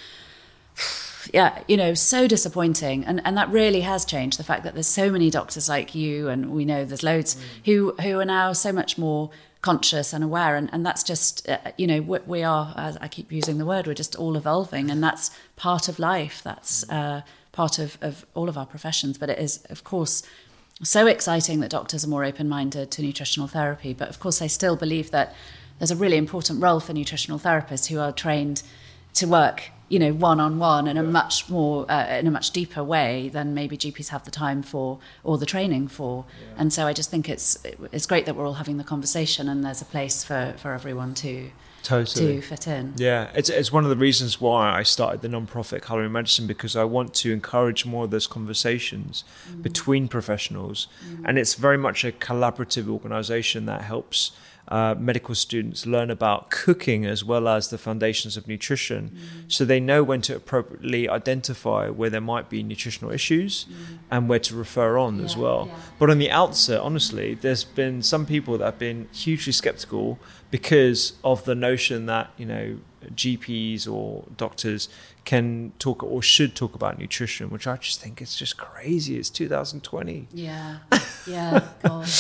so disappointing. And that really has changed. The fact that there's so many doctors like you, and we know there's loads who are now so much more conscious and aware. And that's just, we are, as I keep using the word, we're just all evolving. And that's part of life. That's part of all of our professions. But it is, of course, so exciting that doctors are more open-minded to nutritional therapy. But of course, I still believe that there's a really important role for nutritional therapists who are trained to work, one-on-one in a much more, in a much deeper way than maybe GPs have the time for or the training for. And so I just think it's great that we're all having the conversation, and there's a place for everyone to to fit in. Yeah, it's one of the reasons why I started the non-profit Culinary Medicine, because I want to encourage more of those conversations between professionals. And it's very much a collaborative organisation that helps medical students learn about cooking as well as the foundations of nutrition, so they know when to appropriately identify where there might be nutritional issues and where to refer on as well. But on the outset, honestly, there's been some people that have been hugely skeptical because of the notion that, you know, GPs or doctors can talk or should talk about nutrition, which I just think is just crazy. It's 2020. Yeah, God.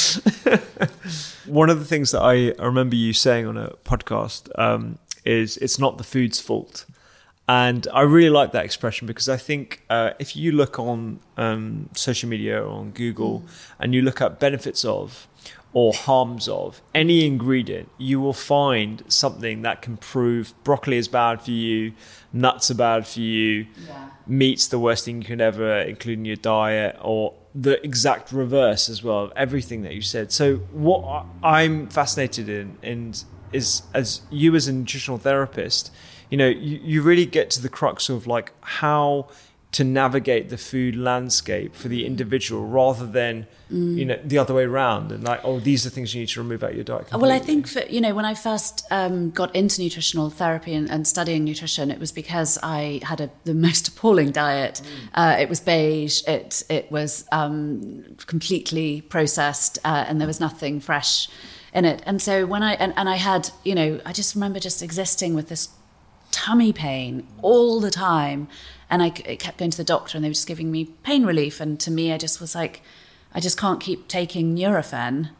One of the things that I remember you saying on a podcast is it's not the food's fault. And I really like that expression, because I think if you look on social media or on Google and you look at benefits of or harms of any ingredient, you will find something that can prove broccoli is bad for you, nuts are bad for you, meat's the worst thing you can ever include in your diet, or the exact reverse as well of everything that you said. So what I'm fascinated in is, as you as a nutritional therapist, you know, you really get to the crux of like how to navigate the food landscape for the individual, rather than you know, the other way around, and like, oh, these are things you need to remove out of your diet completely. Well, I think when I first got into nutritional therapy and studying nutrition, it was because I had the most appalling diet. It was beige. It was completely processed, and there was nothing fresh in it. And so when I had, you know, I just remember just existing with this tummy pain all the time. And I kept going to the doctor, and they were just giving me pain relief. And to me, I just was like, I just can't keep taking Nurofen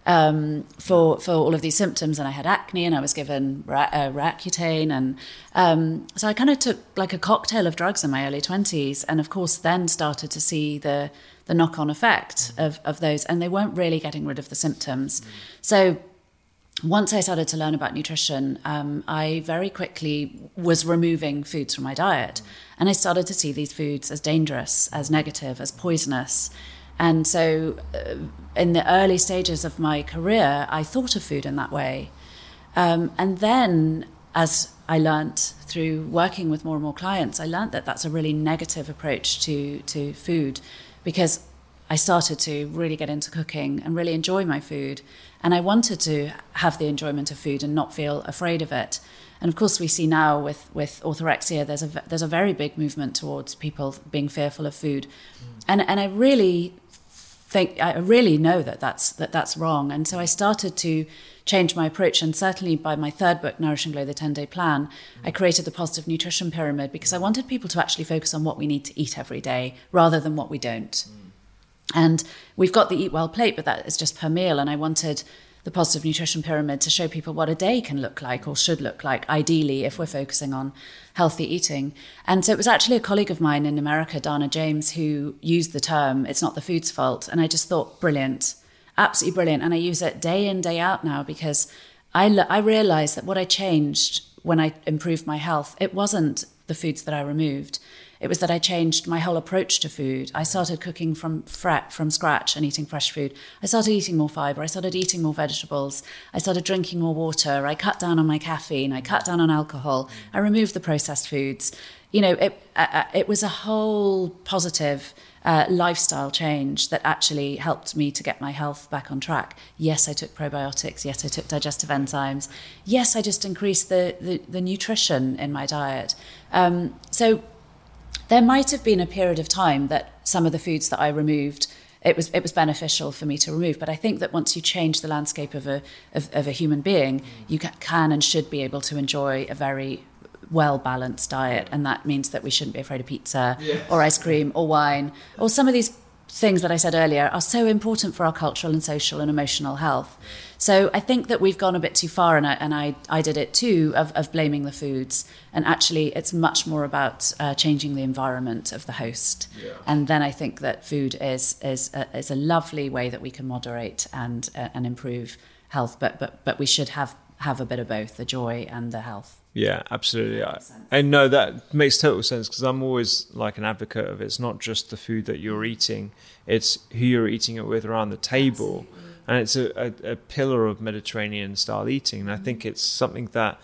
for all of these symptoms. And I had acne, and I was given Roaccutane. And so I kind of took like a cocktail of drugs in my early 20s. And of course, then started to see the knock-on effect of those. And they weren't really getting rid of the symptoms. So once I started to learn about nutrition, I very quickly was removing foods from my diet. And I started to see these foods as dangerous, as negative, as poisonous. And so in the early stages of my career, I thought of food in that way. And then as I learnt through working with more and more clients, I learnt that that's a really negative approach to food, because I started to really get into cooking and really enjoy my food. And I wanted to have the enjoyment of food and not feel afraid of it. And of course, we see now with orthorexia, there's a very big movement towards people being fearful of food. And I really know that that's wrong. And so I started to change my approach. And certainly by my third book, Nourish and Glow, the 10-Day Plan, I created the Positive Nutrition Pyramid, because I wanted people to actually focus on what we need to eat every day rather than what we don't. And we've got the Eat Well plate, but that is just per meal. And I wanted the Positive Nutrition Pyramid to show people what a day can look like, or should look like, ideally, if we're focusing on healthy eating. And so it was actually a colleague of mine in America, Dana James, who used the term, it's not the food's fault. And I just thought, brilliant, absolutely brilliant. And I use it day in, day out now, because I realized that what I changed when I improved my health, it wasn't the foods that I removed. It was that I changed my whole approach to food. I started cooking from scratch and eating fresh food. I started eating more fiber. I started eating more vegetables. I started drinking more water. I cut down on my caffeine. I cut down on alcohol. I removed the processed foods. You know, it was a whole positive lifestyle change that actually helped me to get my health back on track. Yes, I took probiotics. Yes, I took digestive enzymes. Yes, I just increased the nutrition in my diet. So there might have been a period of time that some of the foods that I removed, it was beneficial for me to remove. But I think that once you change the landscape of a human being, you can and should be able to enjoy a very well-balanced diet. And that means that we shouldn't be afraid of pizza or ice cream or wine, or some of these things that I said earlier are so important for our cultural and social and emotional health. So I think that we've gone a bit too far, and I did it too, of blaming the foods. And actually, it's much more about changing the environment of the host. Yeah. And then I think that food is a lovely way that we can moderate and improve health. But we should have a bit of both, the joy and the health. Yeah, absolutely. And no, that makes total sense, because I'm always like an advocate of it's not just the food that you're eating, it's who you're eating it with around the table. Absolutely. and it's a pillar of Mediterranean style eating. And I think it's something that,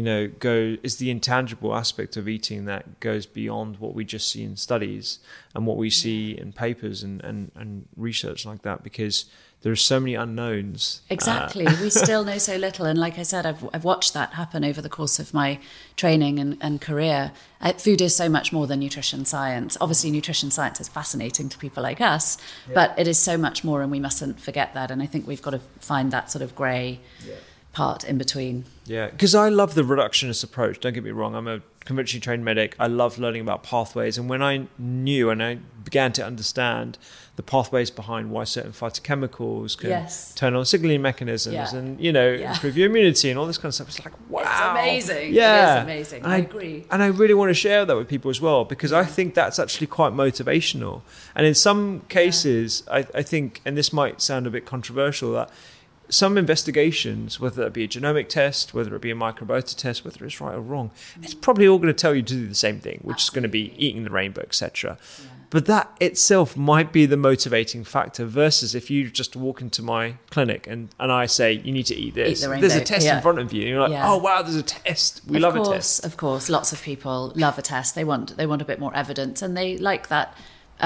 is the intangible aspect of eating that goes beyond what we just see in studies and what we see in papers and research like that, because there are so many unknowns. Exactly. We still know so little. And like I said, I've watched that happen over the course of my training and career. Food is so much more than nutrition science. Obviously, nutrition science is fascinating to people like us, but it is so much more, and we mustn't forget that. And I think we've got to find that sort of grey part in between. Yeah, because I love the reductionist approach. Don't get me wrong. I'm a conventionally trained medic. I love learning about pathways. And when I knew and I began to understand the pathways behind why certain phytochemicals can turn on signaling mechanisms and, improve your immunity and all this kind of stuff, it's like, wow. It's amazing. Yeah. It is amazing. I agree. And I really want to share that with people as well, because I think that's actually quite motivational. And in some cases, I think, and this might sound a bit controversial, that some investigations, whether it be a genomic test, whether it be a microbiota test, whether it's right or wrong, it's probably all going to tell you to do the same thing, which is going to be eating the rainbow, etc. Yeah. But that itself might be the motivating factor, versus if you just walk into my clinic and I say, you need to eat this. There's a test in front of you. And you're like, oh, wow, there's a test. We love a test. Of course. Lots of people love a test. They want a bit more evidence, and they like that,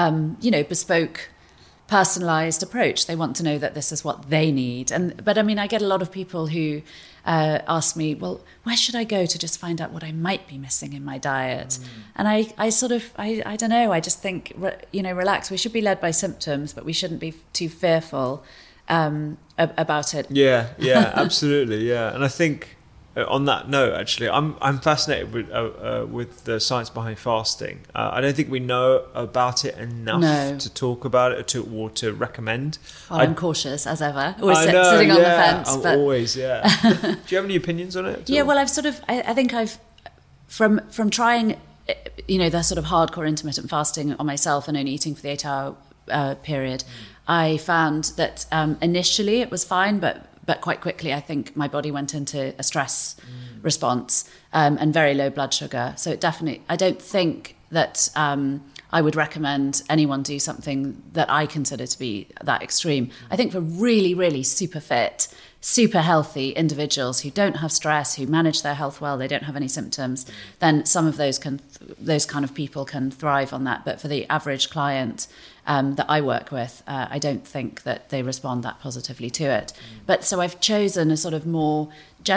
bespoke, personalized approach. They want to know that this is what they need. But I mean, I get a lot of people who ask me, well, where should I go to just find out what I might be missing in my diet? And I don't know. I just think, relax. We should be led by symptoms, but we shouldn't be too fearful about it. Yeah, absolutely. Yeah. And I think on that note, actually, I'm fascinated with the science behind fasting. I don't think we know about it enough to talk about it or to recommend. Well, I'm cautious as ever, always sitting on the fence. I'm always. Do you have any opinions on it? Yeah, well, I've I think I've from trying, the sort of hardcore intermittent fasting on myself and only eating for the 8-hour period. I found that initially it was fine, but quite quickly, I think my body went into a stress response and very low blood sugar. So it definitely, I don't think that I would recommend anyone do something that I consider to be that extreme. I think for really, really super fit, super healthy individuals who don't have stress, who manage their health well, they don't have any symptoms, then some of those kind of people can thrive on that. But for the average client that I work with, I don't think that they respond that positively to it. But so I've chosen a sort of more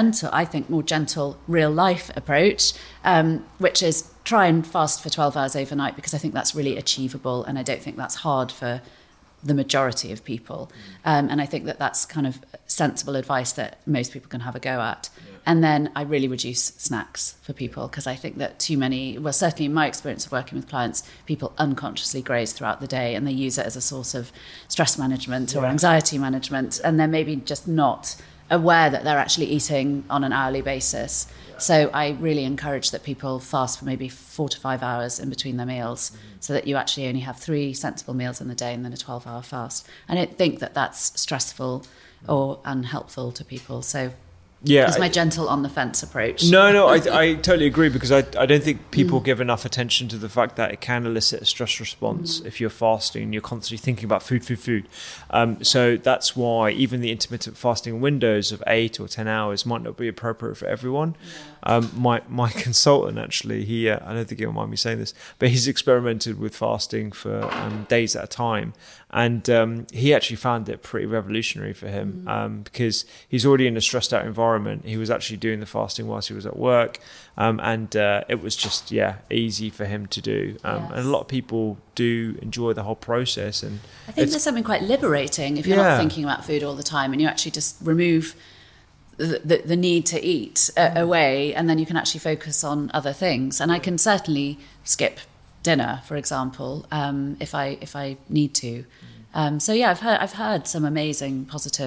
gentle real life approach, which is try and fast for 12 hours overnight, because I think that's really achievable, and I don't think that's hard for the majority of people. And I think that that's kind of sensible advice that most people can have a go at. And then I really reduce snacks for people, because I think that too many, well, certainly in my experience of working with clients, people unconsciously graze throughout the day and they use it as a source of stress management or anxiety management, and they're maybe just not aware that they're actually eating on an hourly basis. So I really encourage that people fast for maybe 4 to 5 hours in between their meals, so that you actually only have 3 sensible meals in the day and then a 12-hour fast. I don't think that that's stressful or unhelpful to people. So it's my gentle on the fence approach. No, I totally agree, because I don't think people give enough attention to the fact that it can elicit a stress response if you're fasting and you're constantly thinking about food. So that's why even the intermittent fasting windows of 8 or 10 hours might not be appropriate for everyone. My consultant, actually, he I don't think he'll mind me saying this, but he's experimented with fasting for days at a time, and he actually found it pretty revolutionary for him, because he's already in a stressed out environment. He was actually doing the fasting whilst he was at work, and it was just easy for him to do. And a lot of people do enjoy the whole process. And I think there's something quite liberating if you're not thinking about food all the time, and you actually just remove the need to eat away, and then you can actually focus on other things. And I can certainly skip dinner, for example, if I need to. So I've heard some amazing positive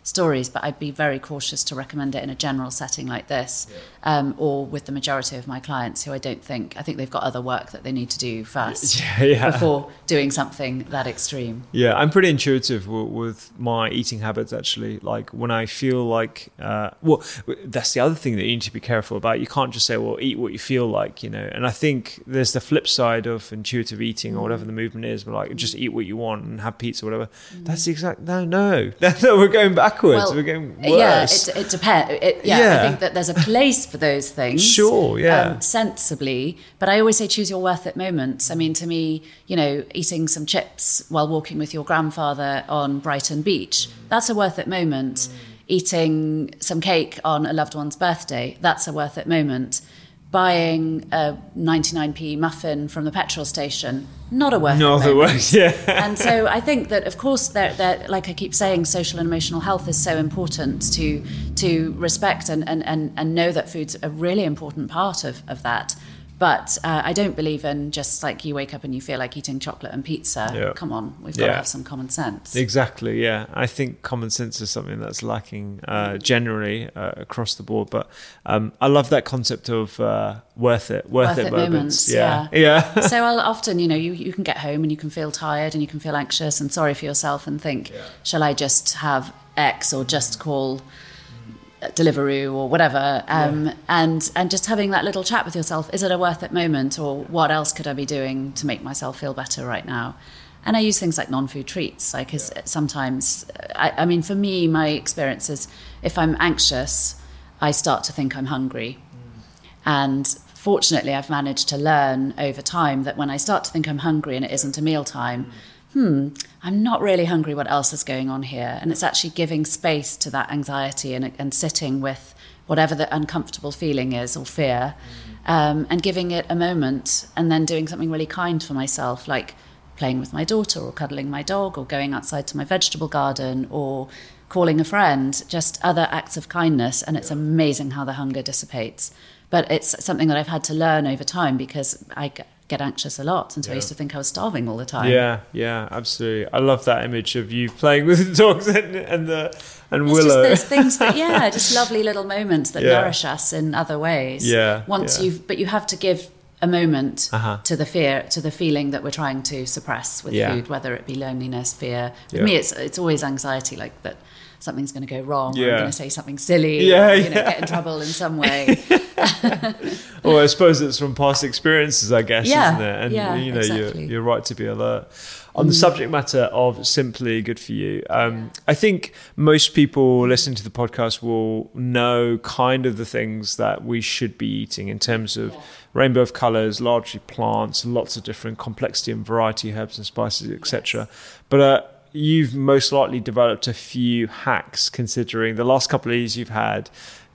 stories, but I'd be very cautious to recommend it in a general setting like this, or with the majority of my clients who I think they've got other work that they need to do first before doing something that extreme. Yeah, I'm pretty intuitive with my eating habits, actually. Like when I feel like, that's the other thing that you need to be careful about. You can't just say, well, eat what you feel like, and I think there's the flip side of intuitive eating or whatever the movement is, but like just eat what you want and have pizza or whatever. That's the exact, no, we're going backwards. We're going worse. Yeah, it depends. I think that there's a place for those things. Sure, yeah. Sensibly, but I always say choose your worth it moments. I mean, to me, eating some chips while walking with your grandfather on Brighton Beach, that's a worth it moment. Eating some cake on a loved one's birthday, that's a worth it moment. Buying a 99p muffin from the petrol station, not a worth it moment. And so I think that, of course, they're, like I keep saying, social and emotional health is so important to respect and know that food's a really important part of that. But I don't believe in just like you wake up and you feel like eating chocolate and pizza. Yeah. Come on, we've got to have some common sense. Exactly, yeah. I think common sense is something that's lacking generally across the board. But I love that concept of worth it moments. Yeah. So I'll often, you can get home and you can feel tired and you can feel anxious and sorry for yourself and think, shall I just have X or just call Deliveroo or whatever, and just having that little chat with yourself. Is it a worth it moment, or what else could I be doing to make myself feel better right now? And I use things like non-food treats, sometimes, I mean, for me, my experience is if I'm anxious, I start to think I'm hungry. And fortunately, I've managed to learn over time that when I start to think I'm hungry and it isn't a mealtime, I'm not really hungry, what else is going on here? And it's actually giving space to that anxiety and sitting with whatever the uncomfortable feeling is or fear, and giving it a moment, and then doing something really kind for myself, like playing with my daughter or cuddling my dog or going outside to my vegetable garden or calling a friend, just other acts of kindness. And it's amazing how the hunger dissipates. But it's something that I've had to learn over time because I get anxious a lot, and so I used to think I was starving all the time. Yeah, absolutely. I love that image of you playing with the dogs and Willow. Just those things, but just lovely little moments that nourish us in other ways. But you have to give a moment to the fear, to the feeling that we're trying to suppress with food, whether it be loneliness, fear. For me, it's always anxiety, like that something's going to go wrong, or I'm going to say something silly, or, get in trouble in some way. Well, I suppose it's from past experiences, I guess, isn't it? And exactly. you're right to be alert. On the subject matter of Simply Good For You, I think most people listening to the podcast will know kind of the things that we should be eating in terms of rainbow of colours, largely plants, lots of different complexity and variety, herbs and spices, etc. But you've most likely developed a few hacks, considering the last couple of years you've had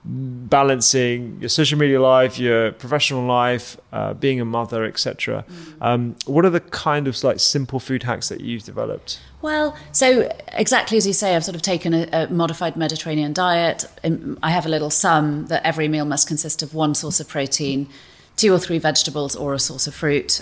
balancing your social media life, your professional life, being a mother, etc. What are the kind of like simple food hacks that you've developed? Well, so exactly as you say, I've sort of taken a modified Mediterranean diet. I have a little sum that every meal must consist of one source of protein, 2 or 3 vegetables or a source of fruit,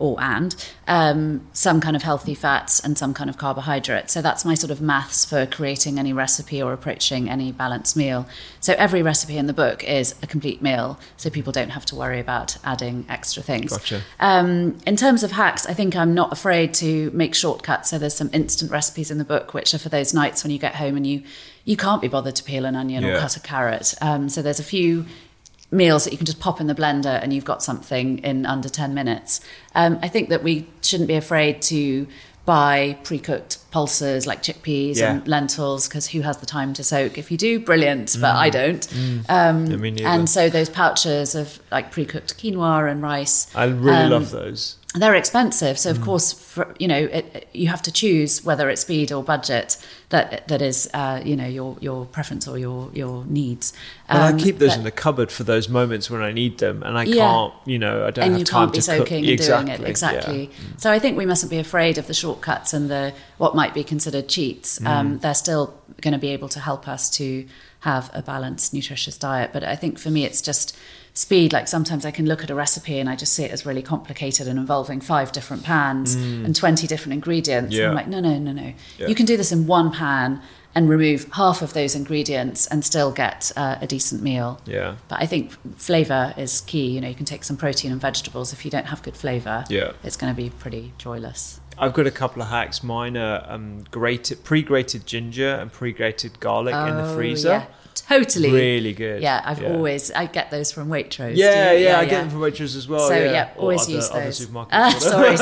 some kind of healthy fats and some kind of carbohydrate. So that's my sort of maths for creating any recipe or approaching any balanced meal. So every recipe in the book is a complete meal, so people don't have to worry about adding extra things. Gotcha. In terms of hacks, I think I'm not afraid to make shortcuts. So there's some instant recipes in the book, which are for those nights when you get home and you can't be bothered to peel an onion or cut a carrot. So there's a few meals that you can just pop in the blender and you've got something in under 10 minutes. I think that we shouldn't be afraid to buy pre-cooked pulses like chickpeas and lentils, because who has the time to soak? If you do, brilliant, but I don't. Me neither. And so those pouches of like pre-cooked quinoa and rice. I really love those. They're expensive, so of course, you have to choose whether it's speed or budget that is, your preference or your needs. Well, I keep those in the cupboard for those moments when I need them, and I can't, I don't have time to cook. And you can't be soaking and doing it, exactly. Yeah. So I think we mustn't be afraid of the shortcuts and the what might be considered cheats. They're still going to be able to help us to have a balanced, nutritious diet. But I think for me, it's just speed. Like sometimes I can look at a recipe and I just see it as really complicated and involving 5 different pans and 20 different ingredients. And I'm like, no. Yeah. You can do this in one pan and remove half of those ingredients and still get a decent meal. Yeah. But I think flavour is key. You can take some protein and vegetables. If you don't have good flavour, it's going to be pretty joyless. I've got a couple of hacks. Mine are pre-grated ginger and pre-grated garlic in the freezer. Yeah. Totally. Really good. Yeah, I get those from Waitrose. I get them from Waitrose as well. So always use other those. Supermarkets.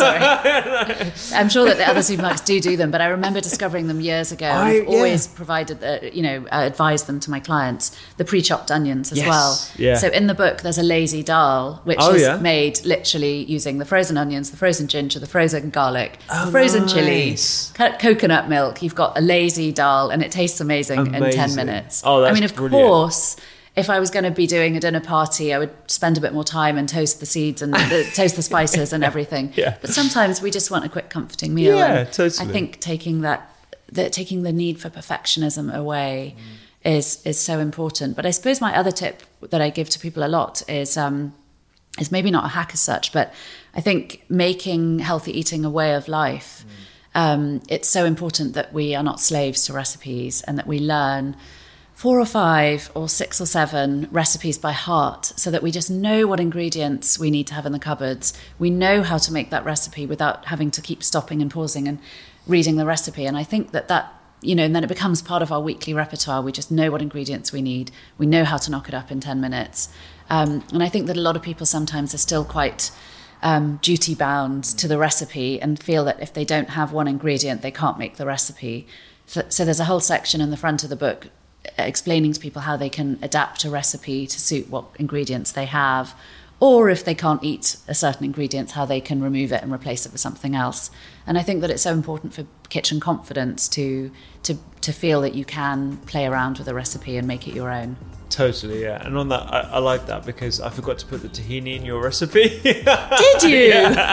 Sorry. I'm sure that the other supermarkets do them, but I remember discovering them years ago. I've always provided, advised them to my clients, the pre-chopped onions as well. Yeah. So in the book, there's a lazy dal, which is made literally using the frozen onions, the frozen ginger, the frozen garlic, the frozen chili, coconut milk. You've got a lazy dal, and it tastes amazing. In 10 minutes. Oh, that's of course, if I was going to be doing a dinner party, I would spend a bit more time and toast the seeds and toast the spices and everything. Yeah. But sometimes we just want a quick, comforting meal. Yeah, totally. I think taking the need for perfectionism away is so important. But I suppose my other tip that I give to people a lot is maybe not a hack as such, but I think making healthy eating a way of life. It's so important that we are not slaves to recipes and that we learn 4 or 5 or 6 or 7 recipes by heart so that we just know what ingredients we need to have in the cupboards. We know how to make that recipe without having to keep stopping and pausing and reading the recipe. And I think that and then it becomes part of our weekly repertoire. We just know what ingredients we need. We know how to knock it up in 10 minutes. And I think that a lot of people sometimes are still quite duty bound to the recipe and feel that if they don't have one ingredient, they can't make the recipe. So there's a whole section in the front of the book explaining to people how they can adapt a recipe to suit what ingredients they have, or if they can't eat a certain ingredient, how they can remove it and replace it with something else. And I think that it's so important for kitchen confidence to feel that you can play around with a recipe and make it your own. Totally, yeah. And on that, I like that because I forgot to put the tahini in your recipe. Did you?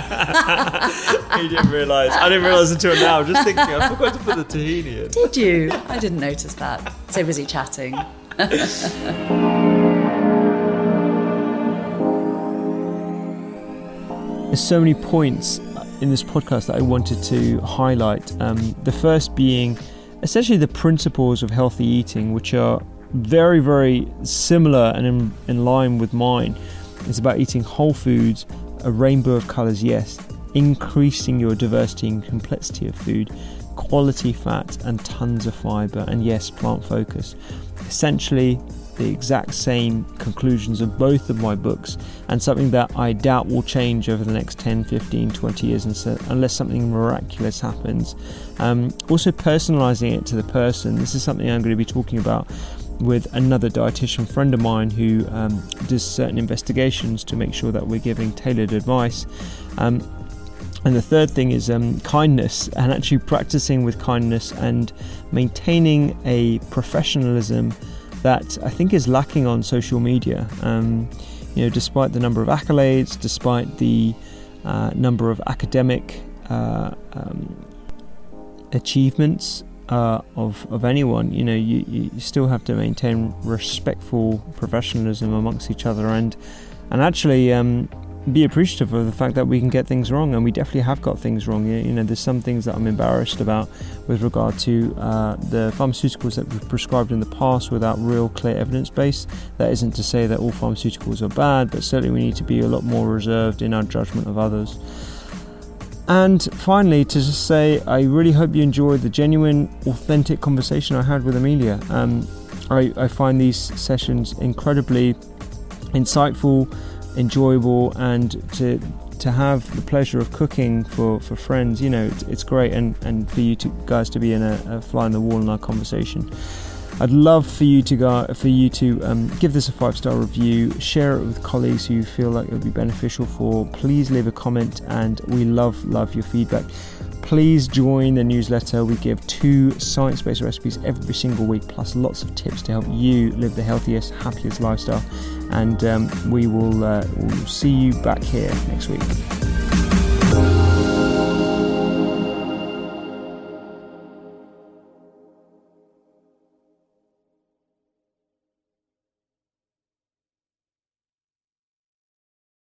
You didn't realise. I didn't realise until now. Just thinking, I forgot to put the tahini in. Did you? I didn't notice that. So busy chatting. There's so many points in this podcast that I wanted to highlight. The first being essentially the principles of healthy eating, which are very, very similar and in line with mine. It's about eating whole foods, a rainbow of colours, yes, increasing your diversity and complexity of food, quality fat and tons of fibre, and yes, plant focus. Essentially the exact same conclusions of both of my books, and something that I doubt will change over the next 10, 15, 20 years unless something miraculous happens. Also personalising it to the person. This is something I'm going to be talking about with another dietitian friend of mine who does certain investigations to make sure that we're giving tailored advice. And the third thing is kindness, and actually practicing with kindness and maintaining a professionalism that I think is lacking on social media. Despite the number of accolades, despite the number of academic achievements of anyone, you still have to maintain respectful professionalism amongst each other and actually be appreciative of the fact that we can get things wrong, and we definitely have got things wrong. There's some things that I'm embarrassed about with regard to the pharmaceuticals that we've prescribed in the past without real clear evidence base. That isn't to say that all pharmaceuticals are bad, but certainly we need to be a lot more reserved in our judgment of others. And finally, to just say, I really hope you enjoyed the genuine, authentic conversation I had with Amelia. I find these sessions incredibly insightful, enjoyable, and to have the pleasure of cooking for friends, it's great, and for you guys to be in a fly on the wall in our conversation. I'd love for you to give this a 5-star review, share it with colleagues who you feel like it would be beneficial for. Please leave a comment, and we love your feedback. Please join the newsletter. We give 2 science-based recipes every single week, plus lots of tips to help you live the healthiest, happiest lifestyle. And we'll see you back here next week.